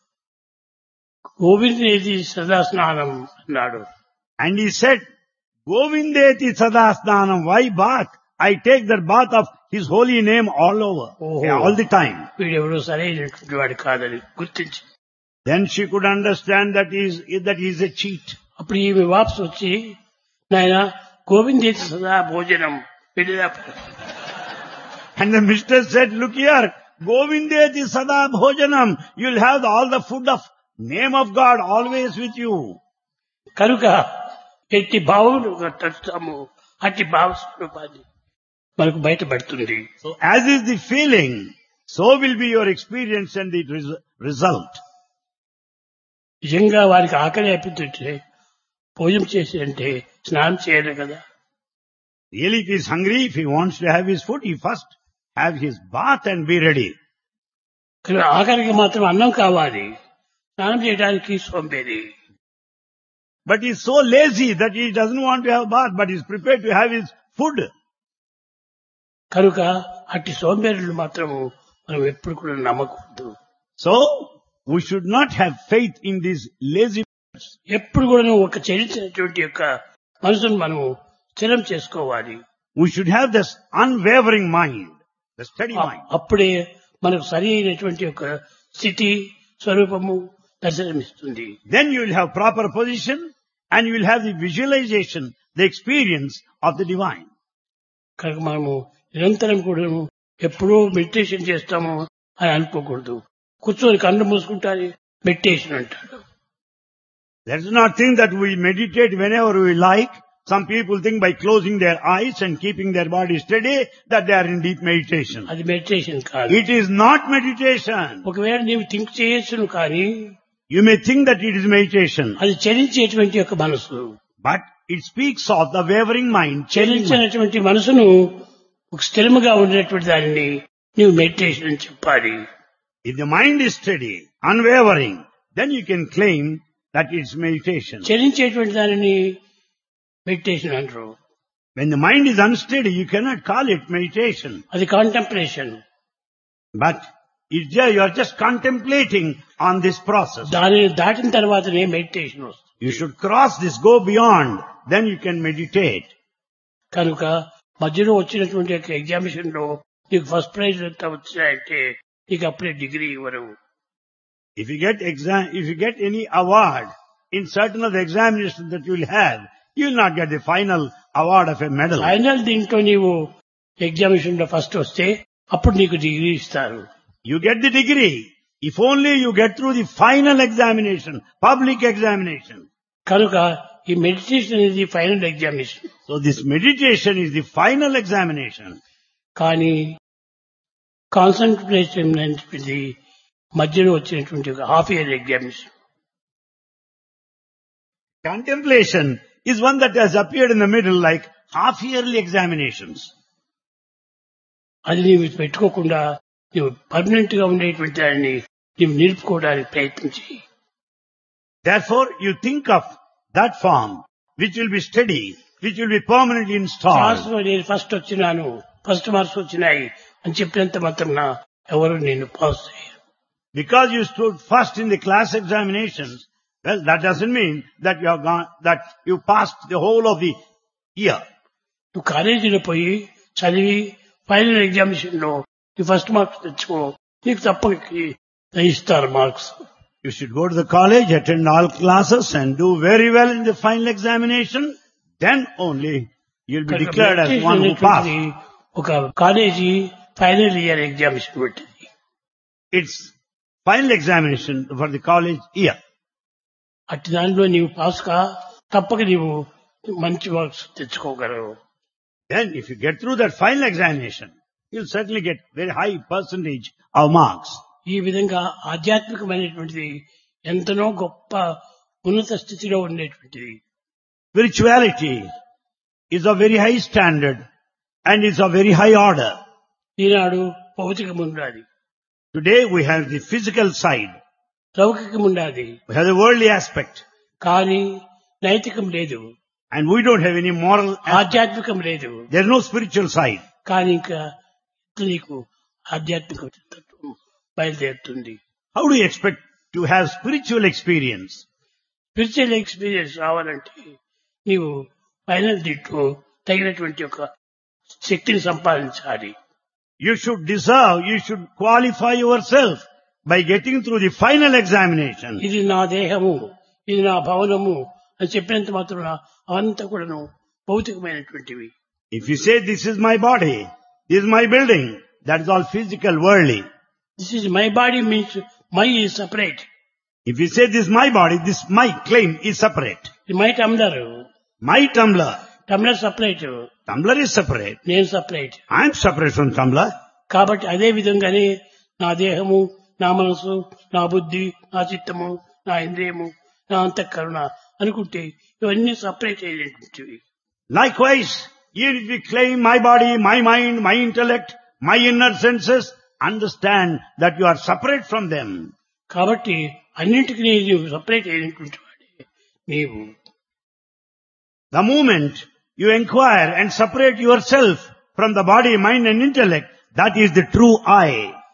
గోవిందేది సదా స్నానం అన్నాడు. And he said, Govindeti sadasnanam, why bath? I take the bath of his holy name all over, all the time. వీడెవడో సరైనటువంటి వాడు కాదని గుర్తించి, Then she could understand that he is a cheat. అప్పుడు ఈమె వాపసు వచ్చి, నాయన గోవిందేది సదా భోజనం వెళ్ళిదా. And the mistress said, look here, Govindeti sada bhojanam, you'll have all the food of name of God always with you. కనుక ఎట్టి భావములు తట్టుతాము అట్టి భావస్వరూపాన్ని మనకు బయటపడుతుంది. So as is the feeling, so will be your experience and the result. నిజంగా వారికి ఆకలి అయిపోతుంటే భోజనం చేసి అంటే స్నానం చేయాలి కదా. Really, if he is hungry, if he wants to have his food, he first have his bath and be ready. కానీ ఆఖరికి మాత్రం అన్నం కావాలి, స్నానం చేయడానికి సోంబేరి. But he is so lazy that he doesn't want to have bath, but he is prepared to have his food. కనుక అట్టి సోంబేరులు మాత్రము మనం ఎప్పుడు కూడా నమ్మకూడదు. So, we should not have faith in these lazy. ఎప్పుడు కూడా ఒక చరించినటువంటి యొక్క మనసును మనం స్థిరం చేసుకోవాలి. We should have this unwavering mind, the steady mind. అప్పుడే మనకు సరి అయినటువంటి యొక్క స్థితి స్వరూపము దర్శనమిస్తుంది. Then you will have proper position and you will have the visualization, the experience of the divine. కనుక మనము నిరంతరం కూడా ఎప్పుడూ మెడిటేషన్ చేస్తాము అని అనుకోకూడదు. కూర్చొని కళ్ళు మూసుకుంటారు మెడిటేషన్ అంటారు. Let's not think that we meditate whenever we like. Some people think by closing their eyes and keeping their body steady that they are in deep meditation. అది మెడిటేషన్ కాదు. It is not meditation. ఒకవేళ నీవు think చేయొచ్చును కానీ You may think that it is meditation, అది చలించేటువంటి యొక్క మనసు. but it speaks of the wavering mind. చలించినటువంటి మనసును ఒక స్థిరముగా ఉండేటువంటి దానిని నీవు మెడిటేషన్ అని చెప్పాలి. If the mind is steady, unwavering, then you can claim that it's meditation. చలించేటువంటి దానిని మెడిటేషన్ అంటారు. When the mind is unsteady, you cannot call it meditation. అది contemplation. But you are just contemplating on this process. దానిని దాటిన తర్వాతనే meditation వస్తుంది. You should cross this, go beyond, then you can meditate. కనుక మధ్యలో వచ్చినటువంటి యొక్క ఎగ్జామినేషన్ లో నీకు ఫస్ట్ ప్రైజ్ ఎంత వచ్చాయంటే నీకు అప్పుడే డిగ్రీ ఇవ్వరు. If you get any award in certain of the examinations that you will have, you will not get the final award of a medal. Final దీంట్లో నీవు ఎగ్జామినేషన్ లో ఫస్ట్ వస్తే అప్పుడు నీకు డిగ్రీ ఇస్తారు. You get the degree if only you get through the final examination, public examination. కనుక ఈ meditation అనేది final examination. So this meditation is the final examination. కానీ కాన్సన్ట్రేషన్ అనేది మధ్యలో వచ్చినటువంటి ఒక half year examination. Contemplation is one that has appeared in the middle like half-yearly examinations. అది నీవు పెట్టుకోకుండా నీవు పర్మనెంట్ గా ఉండేటువంటి దాన్ని నీవు నిలుపుకోవడానికి ప్రయత్నించి. Therefore, you think of that form which will be steady, which will be permanently installed. నేను ఫస్ట్ వచ్చినాను, ఫస్ట్ మార్క్స్ వచ్చినాయి అని చెప్పినంత మాత్రం ఎవరు నేను పాస్ చేయరు. Because you stood first in the class examinations, well, that doesn't mean that you passed the whole of the year. నువ్వు కాలేజీలో పోయి చదివి ఫైనల్ ఎగ్జామినేషన్ లో నీ ఫస్ట్ మార్క్స్ తెచ్చుకో, నీకు తప్పకి ఇస్తారు marks. You should go to the college, attend all classes and do very well in the final examination. Then only you'll be declared as one who passed. ఒక college final year examination పెట్టింది. It's final examination for the college year. అట్టి దానిలో నీవు pass కా తప్పక నీవు మంచి marks తెచ్చుకోగలవు. Then if you get through that final examination, you'll certainly get very high percentage of marks. ఈ విధంగా ఆధ్యాత్మికమైనటువంటిది ఎంతనో గొప్ప ఉన్నత స్థితిలో ఉండేటువంటిది. Spirituality is of very high standard and is of very high order. ఈనాడు భౌతికం ఉండాలి, Today we have the physical side, లౌకికం ఉండాలి, we have the worldly aspect, కానీ నైతికం లేదు, and we don't have any moral aspect. ఆధ్యాత్మికం లేదు. There's no spiritual side. కానీ ఇంకా నీకు ఆధ్యాత్మిక తత్వం బయలుదేరుతుంది. How do you expect to have spiritual experience? Spiritual experience రావాలంటే నీవు ఫైనల్ దీంట్లో తగినటువంటి ఒక శక్తిని సంపాదించాలి. You should qualify yourself by getting through the final examination. ఇది నా దేహము, ఇది నా భవనము అని చెప్పినంత మాత్రం అవంతా కూడాను భౌతికమైనటువంటివి. If you say this is my body, this is my building, that is all physical, worldly. This is my body means my is separate. If you say this is my body, this my claim is separate. My tumbler, My tumbler, tumbler separate, tumbler is separate. నేను separate. I am separate from tumbler. కాబట్టి అదే విధంగానే నా దేహము, నా మనసు, నా బుద్ధి, నా చిత్తము, నా ఇంద్రియము, నా అంతఃకరణ అనుకుంటే ఇవన్నీ సపరేట్ అయినటువంటివి. Likewise, even if we claim my body, my mind, my intellect, my inner senses, understand that you are separate from them. కాబట్టి అన్నింటికి నీవు సపరేట్ అయినటువంటి వాడే నీవు. The moment you inquire and separate yourself from the body, mind and intellect, that is the true I.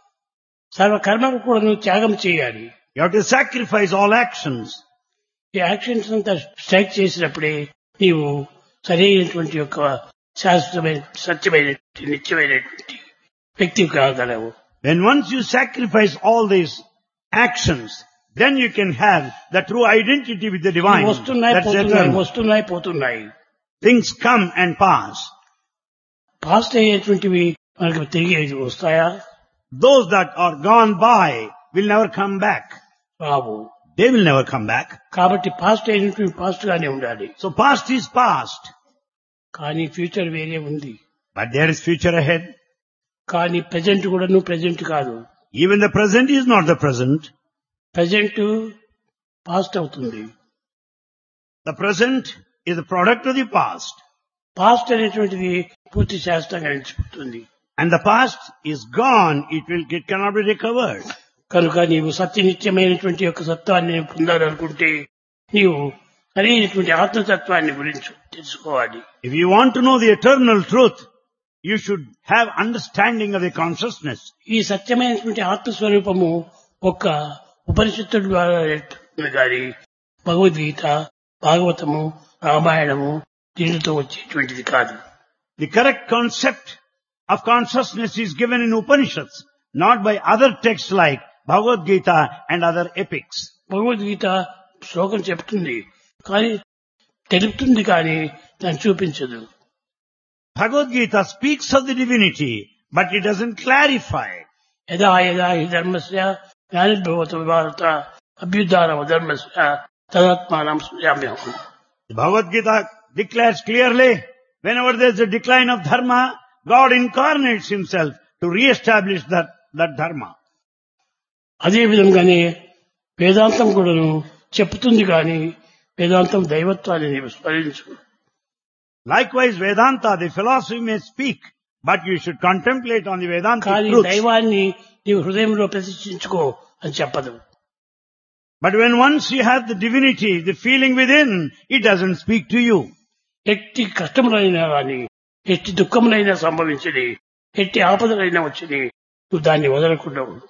సర్వ కర్మకు కూడా నువ్వు త్యాగం చేయాలి. You have to sacrifice all actions. ఈ యాక్షన్స్ అంతా స్ట్రైక్ చేసినప్పుడే నీవు సరైనటువంటి యొక్క శాశ్వతమైన సత్యమైనటువంటి నిత్యమైనటువంటి వ్యక్తి కాగలవు. When once you sacrifice all these actions, then you can have the true identity with the divine. వస్తున్నాయి That's పోతున్నాయి, eternal. వస్తున్నాయి పోతున్నాయి. Things come and pass. Past అయ్యేటువంటివి మనకు తిరిగి వస్తాయా? Those that are gone by will never come back. రావు. They will never come back. కాబట్టి పాస్ట్ అయినటువంటి పాస్ట్ గానే ఉండాలి. So past is past. కానీ ఫ్యూచర్ వేరే ఉంది. But there is future ahead. కానీ ప్రెజెంట్ కూడా నువ్వు ప్రెజెంట్ కాదు. Even the present is not the present. Present past అవుతుంది. The present is the product of the past. Past అనేటువంటిది పూర్తి శాస్త్రంగా నిలిచిపోతుంది. And the past is gone. It cannot be recovered. కనుక నీవు సత్యనిత్యమైనటువంటి యొక్క సత్వాన్ని పొందాలనుకుంటే నీవు సరైనటువంటి ఆత్మతత్వాన్ని గురించి తెలుసుకోవాలి. If you want to know the eternal truth, you should have understanding of the consciousness. ఈ సత్యమైనటువంటి ఆత్మస్వరూపము ఒక్క ఉపనిషత్తుల ద్వారా గాని భగవద్గీత, భాగవతము, రామాయణము దీనితో వచ్చేటువంటిది కాదు. The correct concept of consciousness is given in Upanishads, not by other texts like Bhagavad Gita and other epics. Bhagavad Gita శ్లోకం చెప్తుంది కానీ తెలుపుతుంది కానీ దాన్ని చూపించదు. Bhagavad Gita speaks of the divinity, but it doesn't clarify. యదా యదా హి ధర్మస్య గ్లానిర్భవతి భారత అభ్యుద్ధారమ ధర్మస్య తదాత్మానం సృజామ్యహం. The Bhagavad Gita declares clearly, whenever there is a decline of dharma, God incarnates himself to re-establish that dharma. అదే విధంగానే వేదాంతం కూడాను చెప్తుంది కానీ వేదాంతం దైవత్వాన్ని నీవు స్మరించు. Likewise, Vedanta, the philosophy may speak, but you should contemplate on the Vedanta కానీ truths. దైవాన్ని నీవు హృదయంలో ప్రతిష్ఠించుకో అని చెప్పదు. But when once you have the divinity, the feeling within, it doesn't speak to you. ఎట్టి కష్టములైనా కానీ ఎట్టి దుఃఖములైనా సంభవించని ఎట్టి ఆపదలైనా వచ్చని నువ్వు దాన్ని వదలకుండా ఉండు.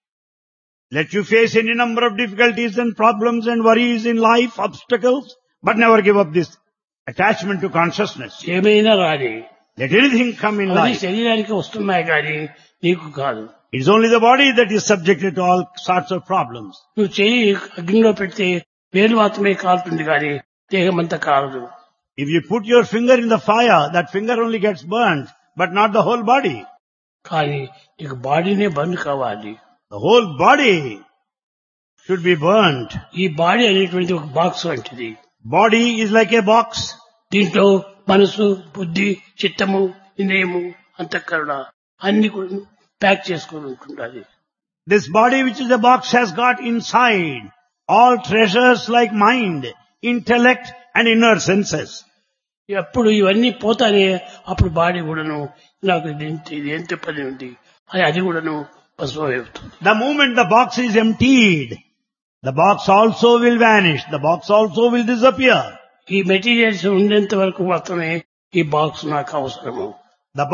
Let you face any number of difficulties and problems and worries in life, obstacles, but never give up this attachment to consciousness. ఏమైనా రాని Let anything come in అది life. శరీరానికి వస్తున్నాయి కానీ నీకు కాదు. It is only the body that is subjected to all sorts of problems. నువ్వు చెయ్యి అగ్నిలో పెడితే వేలు మాత్రమే కాలుతుంది కానీ దేహం అంతా కాలదు. If you put your finger in the fire, that finger only gets burnt, but not the whole body. కానీ నీకు బాడీనే బంద్ కావాలి. The whole body should be burnt. ఈ బాడీ అనేటువంటి ఒక బాక్స్ వంటిది. Body is like a box. దీంట్లో మనసు, బుద్ధి, చిత్తము, ఇంద్రియము, అంతఃకరణ అన్ని కూడా ప్యాక్ చేసుకొని ఉంటుండాలి. This body which is a box has got inside all treasures like mind, intellect and inner senses. ఎప్పుడు ఇవన్నీ పోతానే అప్పుడు బాడీ కూడాను నాకు ఇది ఎంత పని ఉంది అని అది కూడాను భస్మమవుతుంది. The moment the box is emptied, the box also will vanish. The box also will disappear. ఈ మెటీరియల్స్ ఉండేంత వరకు మాత్రమే ఈ బాక్స్ నాకు అవసరము. The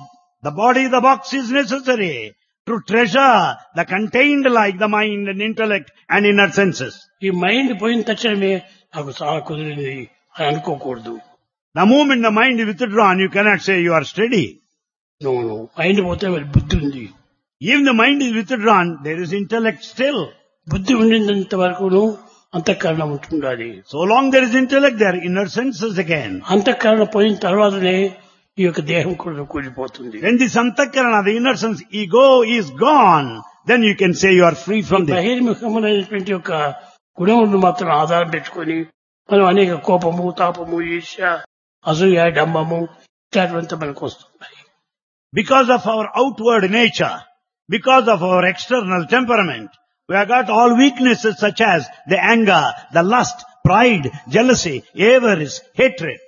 box is necessary to treasure the contained like the mind and intellect and inner senses. ఈ mind పోయిన తక్షణమే నాకు చాలా కుదిరింది అని అనుకోకూడదు. The moment the mind is withdrawn, you cannot say you are steady. నువ్వు మైండ్ పోతే మరి బుద్ధి ఉంది. If the mind is withdrawn, there is intellect still. బుద్ధి ఉండినంత వరకును అంతఃకరణం ఉంటుండాలి. So long there is intellect, there are inner senses again. అంతఃకరణ పోయిన తర్వాతనే ఈ యొక్క దేహం కూడా కూలిపోతుంది. When this antakarana, the inner sense, ego is gone, then you can say you are free from this. బహిర్ముఖమైనటువంటి యొక్క గుణములను మాత్రం ఆధారం పెట్టుకొని మనం అనేక కోపము, తాపము, ఈర్ష్య, అసూయ, డంబము ఇట్లాంటివంతా మనకు వస్తున్నాయి. Because of our outward nature, because of our external temperament, we have got all weaknesses such as the anger, the lust, pride, jealousy, avarice, hatred.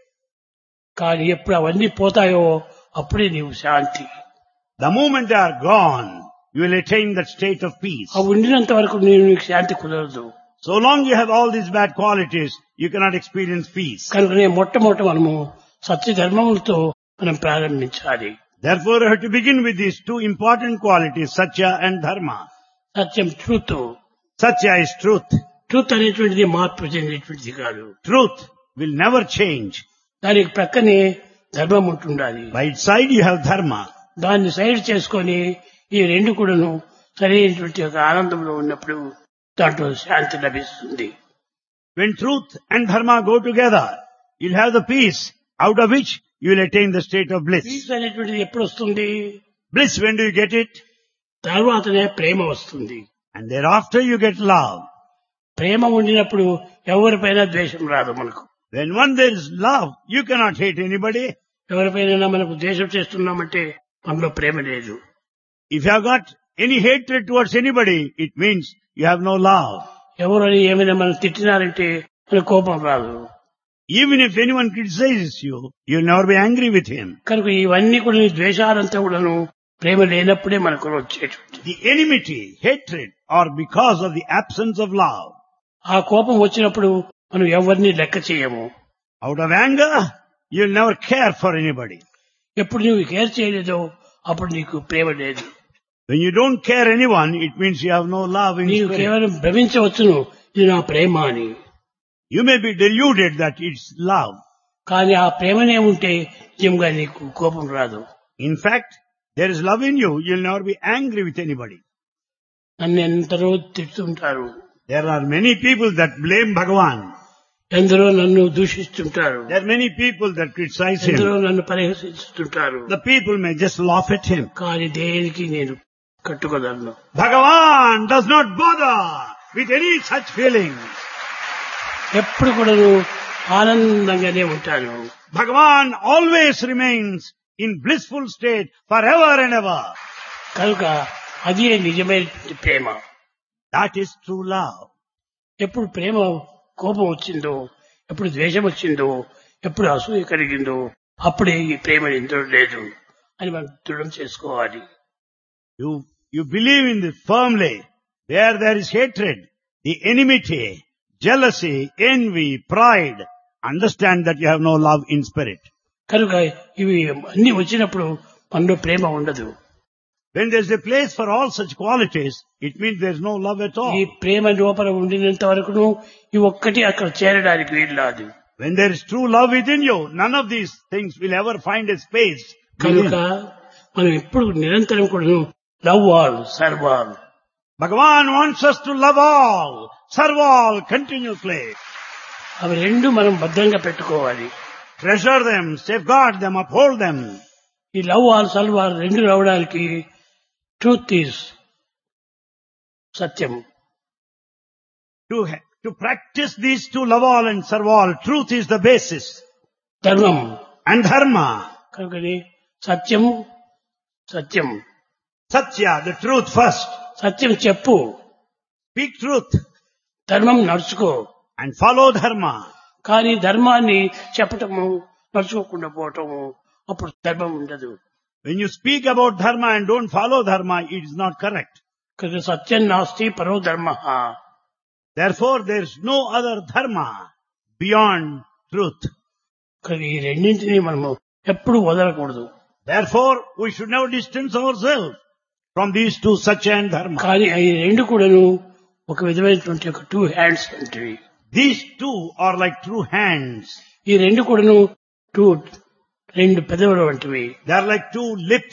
కానీ ఎప్పుడు అవన్నీ పోతాయో అప్పుడే నీవు శాంతి. The moment they are gone, you will attain that state of peace. అవి ఉండినంత వరకు నీకు శాంతి కుదరదు. So long you have all these bad qualities, you cannot experience peace. కనుకనే మొట్టమొదట మనము సత్య ధర్మములతో మనం ప్రారంభించాలి. Therefore, you have to begin with these two important qualities, Satya and Dharma. సత్యం truth. Satya is truth. Truth అనేటువంటిది మార్పు చెందేటువంటిది కాదు. Truth will never change. దానికి ప్రక్కనే ధర్మం ఉంటుండాలి. By its side you have Dharma. దాన్ని సైడ్ చేసుకొని ఈ రెండు కూడాను సరైనటువంటి ఒక ఆనందంలో ఉన్నప్పుడు దాంట్లో శాంతి లభిస్తుంది. When truth and Dharma go together, you'll have the peace out of which you will attain the state of bliss. Peace అనేటువంటిది ఎప్పుడు వస్తుంది? Bliss, when do you get it? తర్వాతనే ప్రేమ వస్తుంది. And thereafter you get love. ప్రేమ ఉండినప్పుడు ఎవరిపైనా ద్వేషం రాదు మనకు. When one there is love, you cannot hate anybody. ఎవరిపైనా మనకు ద్వేషం చేస్తున్నామంటే మనలో ప్రేమ లేదు. If you have got any hatred towards anybody, it means you have no love. ఎవరని ఏమైనా మనం తిట్టినారంటే మన కోపం రాదు. Even if anyone criticizes you, you'll never be angry with him. కనుక ఇవన్నీ కూడా ఈ ద్వేషాలంతా కూడాను ప్రేమ లేనప్పుడే మనకు వచ్చేటువంటి. The enmity, hatred are because of the absence of love. ఆ కోపం వచ్చినప్పుడు మనం ఎవరిని లెక్క చేయము. Out of anger, you'll never care for anybody. ఎప్పుడు నువ్వు కేర్ చేయలేదో అప్పుడు నీకు ప్రేమ లేదు. When you don't care anyone, it means you have no love in నీవు spirit. కేవలం భ్రమించవచ్చును ఇది నా ప్రేమ అని. You may be deluded that it's love. కానీ ఆ ప్రేమనే ఉంటే నిజంగా నీకు కోపం రాదు. In fact, there is love in you. You'll never be angry with anybody. నన్ను ఎంతరో తిడుతుంటారు. There are many people that blame Bhagavan. ఎందరో నన్ను దూషిస్తుంటారు. There are many people that criticize him. ఎందరో నన్ను పరిహసిస్తుంటారు. The people may just laugh at him. కానీ దేనికి నేను కట్టుకోగలను. Bhagavan does not bother with any such feelings. ఎప్పుడు కూడా ఆనందంగానే ఉంటాను. Bhagavan always remains in blissful state forever and ever. కనుక అదే నిజమైన ప్రేమ. That is true love. ఎప్పుడు ప్రేమ కోపం వచ్చిందో, ఎప్పుడు ద్వేషం వచ్చిందో, ఎప్పుడు అసూయ కలిగిందో అప్పుడే ఈ ప్రేమ ఇందులో లేదు అని మనం దృఢం చేసుకోవాలి. You believe in this firmly. Where there is hatred, the enmity, jealousy, envy, pride, understand that you have no love in spirit. కనుక ఇవి అన్ని వచ్చినప్పుడు మనలో ప్రేమ ఉండదు. When there is a place for all such qualities, it means there is no love at all. ఈ ప్రేమ లోపల ఉండినంత వరకును ఈ ఒక్కటి అక్కడ చేరడానికి వీల్లేదు. When there is true love within you, none of these things will ever find a space. కనుక మనం ఎప్పుడు నిరంతరం కూడా love all serve all. Bhagavan wants us to love all, serve all continuously. అవి రెండు మనం భద్రంగా పెట్టుకోవాలి. Treasure them, safeguard them, uphold them. ఈ లవ్ ఆల్ సర్వ్ ఆల్ రెండు రావడానికి ట్రూత్ ఈజ్ సత్యం. To practice these two, love all and serve all, truth is the basis. ధర్మం. And dharma, కనుకని సత్యము సత్యం. satya, the truth first. సత్యం చెప్పు, Speak truth ధర్మం నడుచుకో. and follow dharma. కానీ ధర్మాన్ని చెప్పటము నడుచుకోకుండా పోవటము అప్పుడు ధర్మం ఉండదు. When you speak about dharma and don't follow dharma, it is not correct. కనుక సత్యం నాస్తి పరో ధర్మ. Therefore, there is no other dharma beyond truth. కనుక ఈ రెండింటినీ మనము ఎప్పుడు వదలకూడదు. Therefore, we should never distance ourselves from these two, satya and dharma. కానీ ఈ రెండు కూడాను ఒక విధమైనటువంటి ఒక 2 hands వంటివి. These two are like two hands. ఈ రెండు కూడాను రెండు పెదవుల వంటివి. They are like two lips.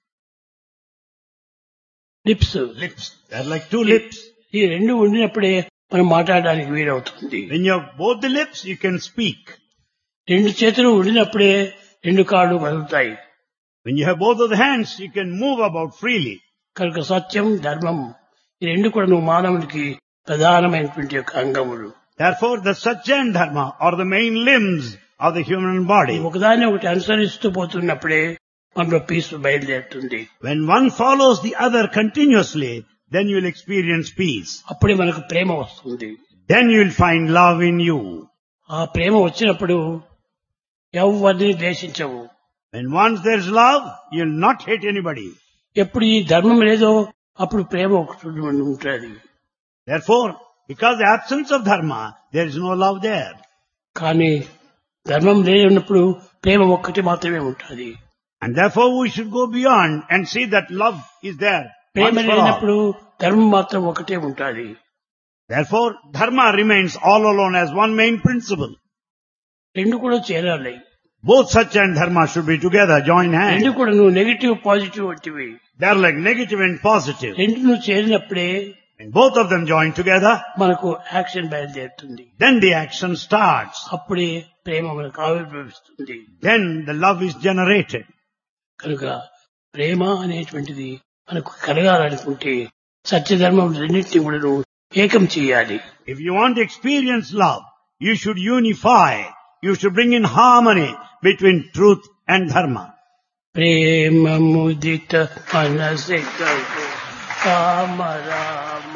Lips. They are like two lips. ఈ రెండు ఉండినప్పుడే మనం మాట్లాడడానికి వీలవుతుంది. When you have both the lips, you can speak. రెండు చేతులు ఉండినప్పుడే రెండు కాళ్ళు కదులుతాయి. When you have both of the hands, you can move about freely. కనుక సత్యం ధర్మం ఈ రెండు కూడా మానవునికి ప్రధానమైనటువంటి యొక్క అంగములు. Therefore, the satya and dharma are the main limbs of the human body. ఒకదాన్ని ఒకటి అనుసరిస్తూ పోతున్నప్పుడే మనలో పీస్ బయలుదేరుతుంది. When one follows the other continuously, then you will experience peace. అప్పుడే మనకు ప్రేమ వస్తుంది. Then you will find love in you. ఆ ప్రేమ వచ్చినప్పుడు ఎవరిని ద్వేషించవు. When once there is love, you will not hate anybody. ఎప్పుడు ఈ ధర్మం లేదో అప్పుడు ప్రేమ ఒకటి ఉంటుంది. Therefore, because the absence of dharma, there is no love there. కానీ ధర్మం లేనప్పుడు ప్రేమ ఒక్కటి మాత్రమే ఉంటుంది. And therefore we should go beyond and see that love is there. Prema once for all. లేనప్పుడు ధర్మం మాత్రం ఒకటే ఉంటుంది. Therefore, dharma remains all alone as one main principle. రెండు కూడా చేరాలి. Both satya and dharma should be together, join రెండు hands. కూడా నువ్వు నెగిటివ్ పాజిటివ్ వంటివి. They are like negative and positive. రెండు నువ్వు చేరినప్పుడే When both of them join together, మనకు యాక్షన్ బయలుదేరుతుంది. then the action starts. అప్పుడే ప్రేమ మనకు ఆవిర్భవిస్తుంది. Then the love is generated. కనుక ప్రేమ అనేటువంటిది మనకు కలగాలనుకుంటే సత్యధర్మం రెండింటినీ కూడా నువ్వు ఏకం చేయాలి. If you want to experience love, you should unify. You should bring in harmony between truth and dharma. ప్రేమ ముదిత మనసే రామ రామ.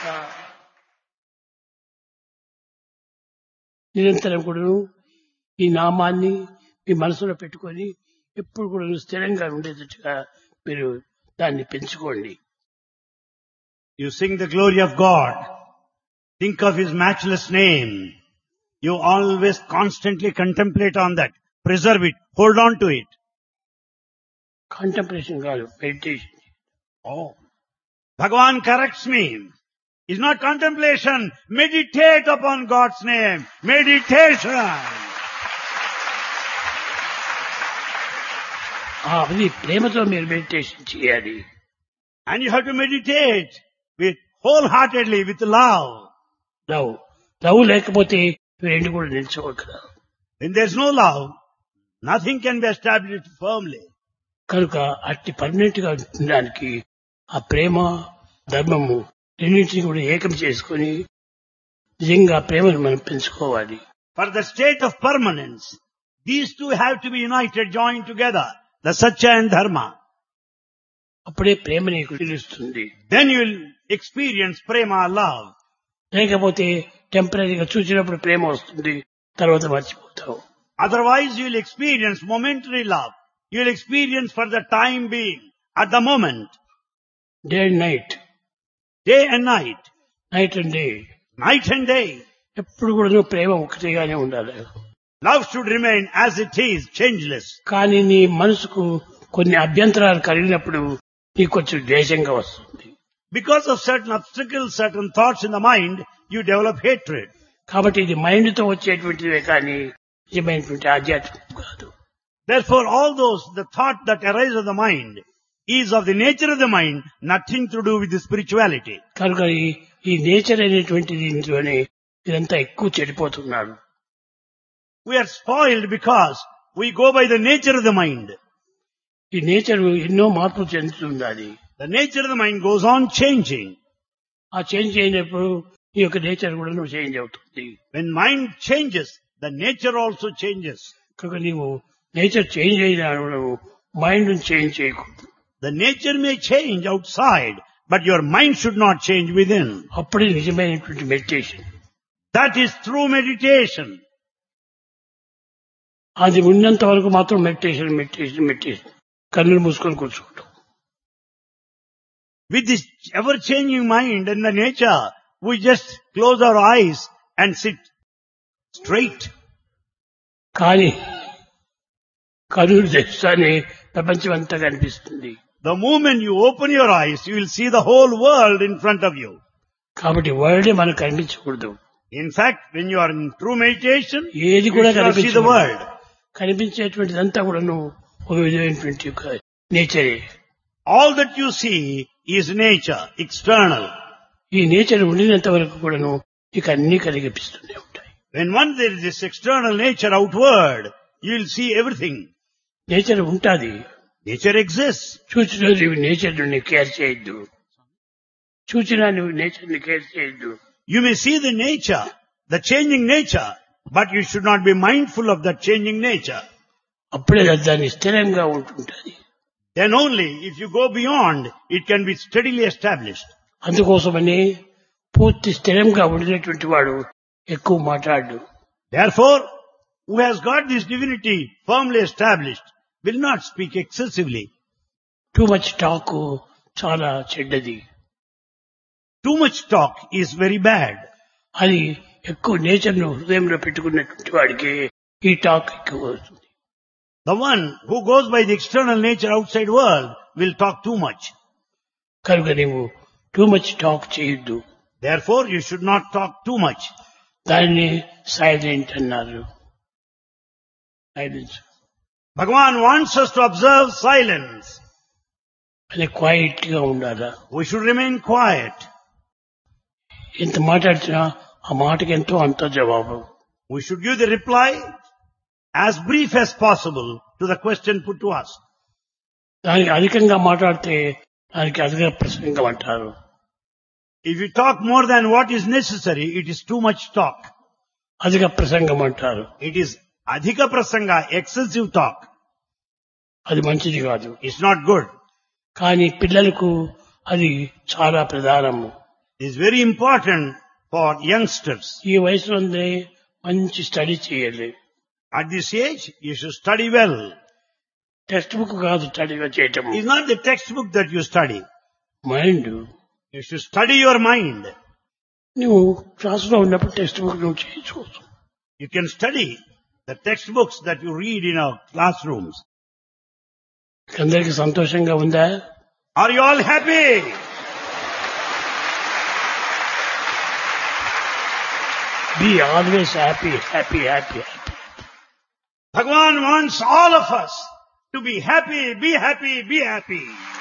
నిరంతరం కూడా ఈ నామాన్ని మీ మనసులో పెట్టుకొని ఎప్పుడు కూడా స్థిరంగా ఉండేటట్టుగా మీరు దాన్ని పెంచుకోండి. You sing the glory of God. Think of His matchless name. You always constantly contemplate on that. Preserve it. Hold on to it. Contemplation కాదు, meditation. Oh. Bhagavan corrects me. It's not contemplation. Meditate upon God's name. Meditation. అది ప్రేమతో మీరు meditation చేయాలి. And you have to meditate with wholeheartedly with love. Love లేకపోతే ఇవి రెండు కూడా నిల్చోవు కదా. When there's no love, nothing can be established firmly. కనుక అట్టి పర్మనెంట్ గా ఉండడానికి ఆ ప్రేమ ధర్మము రెండింటినీ కూడా ఏకం చేసుకొని నిజంగా ప్రేమను మనం పెంచుకోవాలి. For the state of permanence, these two have to be united, joined together. The satya and dharma. అప్పుడే ప్రేమ నీకు తెలుస్తుంది. Then you will experience prema, love. లేకపోతే టెంపరీగా చూసినప్పుడు ప్రేమ వస్తుంది, తర్వాత మర్చిపోతావు. Otherwise you will experience momentary love. You will experience for the time being, at the moment. Day and night, Day and night. Night and day, Night and day. ఎప్పుడు కూడా ప్రేమ ఒకటిగానే ఉండాలి. Love should remain as it is, changeless. కానీ నీ మనసుకు కొన్ని అభ్యంతరాలు కలిగినప్పుడు నీకు కొంచెం ద్వేషంగా వస్తుంది. Because of certain obstacles, certain thoughts in the mind, you develop hatred. కాబట్టి ఇది మైండ్ తో వచ్చేటువంటివే కానీ నిజమైనటువంటి ఆధ్యాత్మికం కాదు. Therefore, all those, the thought that arises of the mind is of the nature of the mind, nothing to do with the spirituality. కనుక ఈ nature అనేటువంటి దీంట్లోనే ఇదంతా ఎక్కువ చెడిపోతున్నారు. We are spoiled because we go by the nature of the mind. ఈ nature ఎన్నో మార్పులు చెందుతుంది. అది The nature of the mind goes on changing. ఆ చేంజ్ అయినప్పుడు ఈ యొక్క నేచర్ కూడా నువ్వు చేంజ్ అవుతుంది. When mind changes, the nature also changes. కనుక నీవు నేచర్ చేంజ్ అయినా నువ్వు మైండ్ చేంజ్ చేయకూడదు. The nature may change outside, but your mind should not change within. అప్పుడే నిజమైనటువంటి meditation. That is true meditation. అది ఉన్నంత వరకు మాత్రం మెడిటేషన్ కన్నులు మూసుకొని కూర్చోవటం. With this ever-changing mind and the nature, we just close our eyes and sit straight. కానీ కన్నులు తెస్తానే ప్రపంచం అంతా కనిపిస్తుంది. The moment you open your eyes, you will see the whole world in front of you. కాబట్టి వరల్డే మనకు కనిపించకూడదు. In fact, when you are in true meditation, ఏది you కూడా should not see the world. కనిపించేటువంటిదంతా కూడాను ఒక విధమైనటువంటి నేచరే. All that you see is nature, external. ఈ నేచర్ ఉండినంత వరకు కూడాను ఇక అన్ని కనిపిస్తూనే ఉంటాయి. When once there is this external nature outward, you will see everything. Nature ఉంటాది. Nature exists. చూసినా నువ్వు నేచర్ ని కేర్ చేయొద్దు. చూసినా నువ్వు నేచర్ ని కేర్ చేయొద్దు. You may see the nature, the changing nature, but you should not be mindful of that changing nature. అప్పుడే దాన్ని స్థిరంగా ఉంటుంటది. Then only if you go beyond, it can be steadily established. అందుకోసమని పూర్తి స్థిరంగా ఉండినటువంటి వాడు ఎక్కువ మాట్లాడు. Therefore, who has got this divinity firmly established will not speak excessively. Too much talk చాలా చెడ్డది. Too much talk is very bad. అది ఎక్కువ నేచర్ ను హృదయంలో పెట్టుకున్నటువంటి వాడికి ఈ టాక్ ఎక్కువ అవుతుంది. The one who goes by the external nature outside world will talk too much. కనుక నీవు టూ మచ్ టాక్ చేయొద్దు. Therefore, you should not talk too much. దాన్ని సైలెంట్ అన్నారు. Silence. Bhagavan wants us to observe silence. అది quiet గా ఉండాలా. We should remain quiet. ఎంత మాట్లాడినా ఆ మాటకి ఎంతో అంత జవాబు. We should give the reply as brief as possible to the question put to us. దానికి అధికంగా మాట్లాడితే దానికి అధిక ప్రసంగం అంటారు. If you talk more than what is necessary, it is too much talk. అధిక ప్రసంగం అంటారు. It is adhika prasanga, excessive talk. అది మంచిది కాదు. It's not good. కానీ పిల్లలకు అది చాలా ప్రధానము. It is very important for youngsters. ఈ వయసులోనే మంచి స్టడీ చేయాలి. At this age, you should study well. Textbook కాదు స్టడీగా చేయటం. It's not the textbook that you study. Mind. You should study your mind. నువ్వు క్లాసులో ఉన్నప్పుడు టెక్స్ట్ బుక్ నువ్వు చేసుకోవచ్చు. You can study the textbooks that you read in our classrooms. అందరికి సంతోషంగా ఉందా? Are you all happy? Be always happy, happy, happy, happy. Bhagavan wants all of us to be happy, be happy, be happy.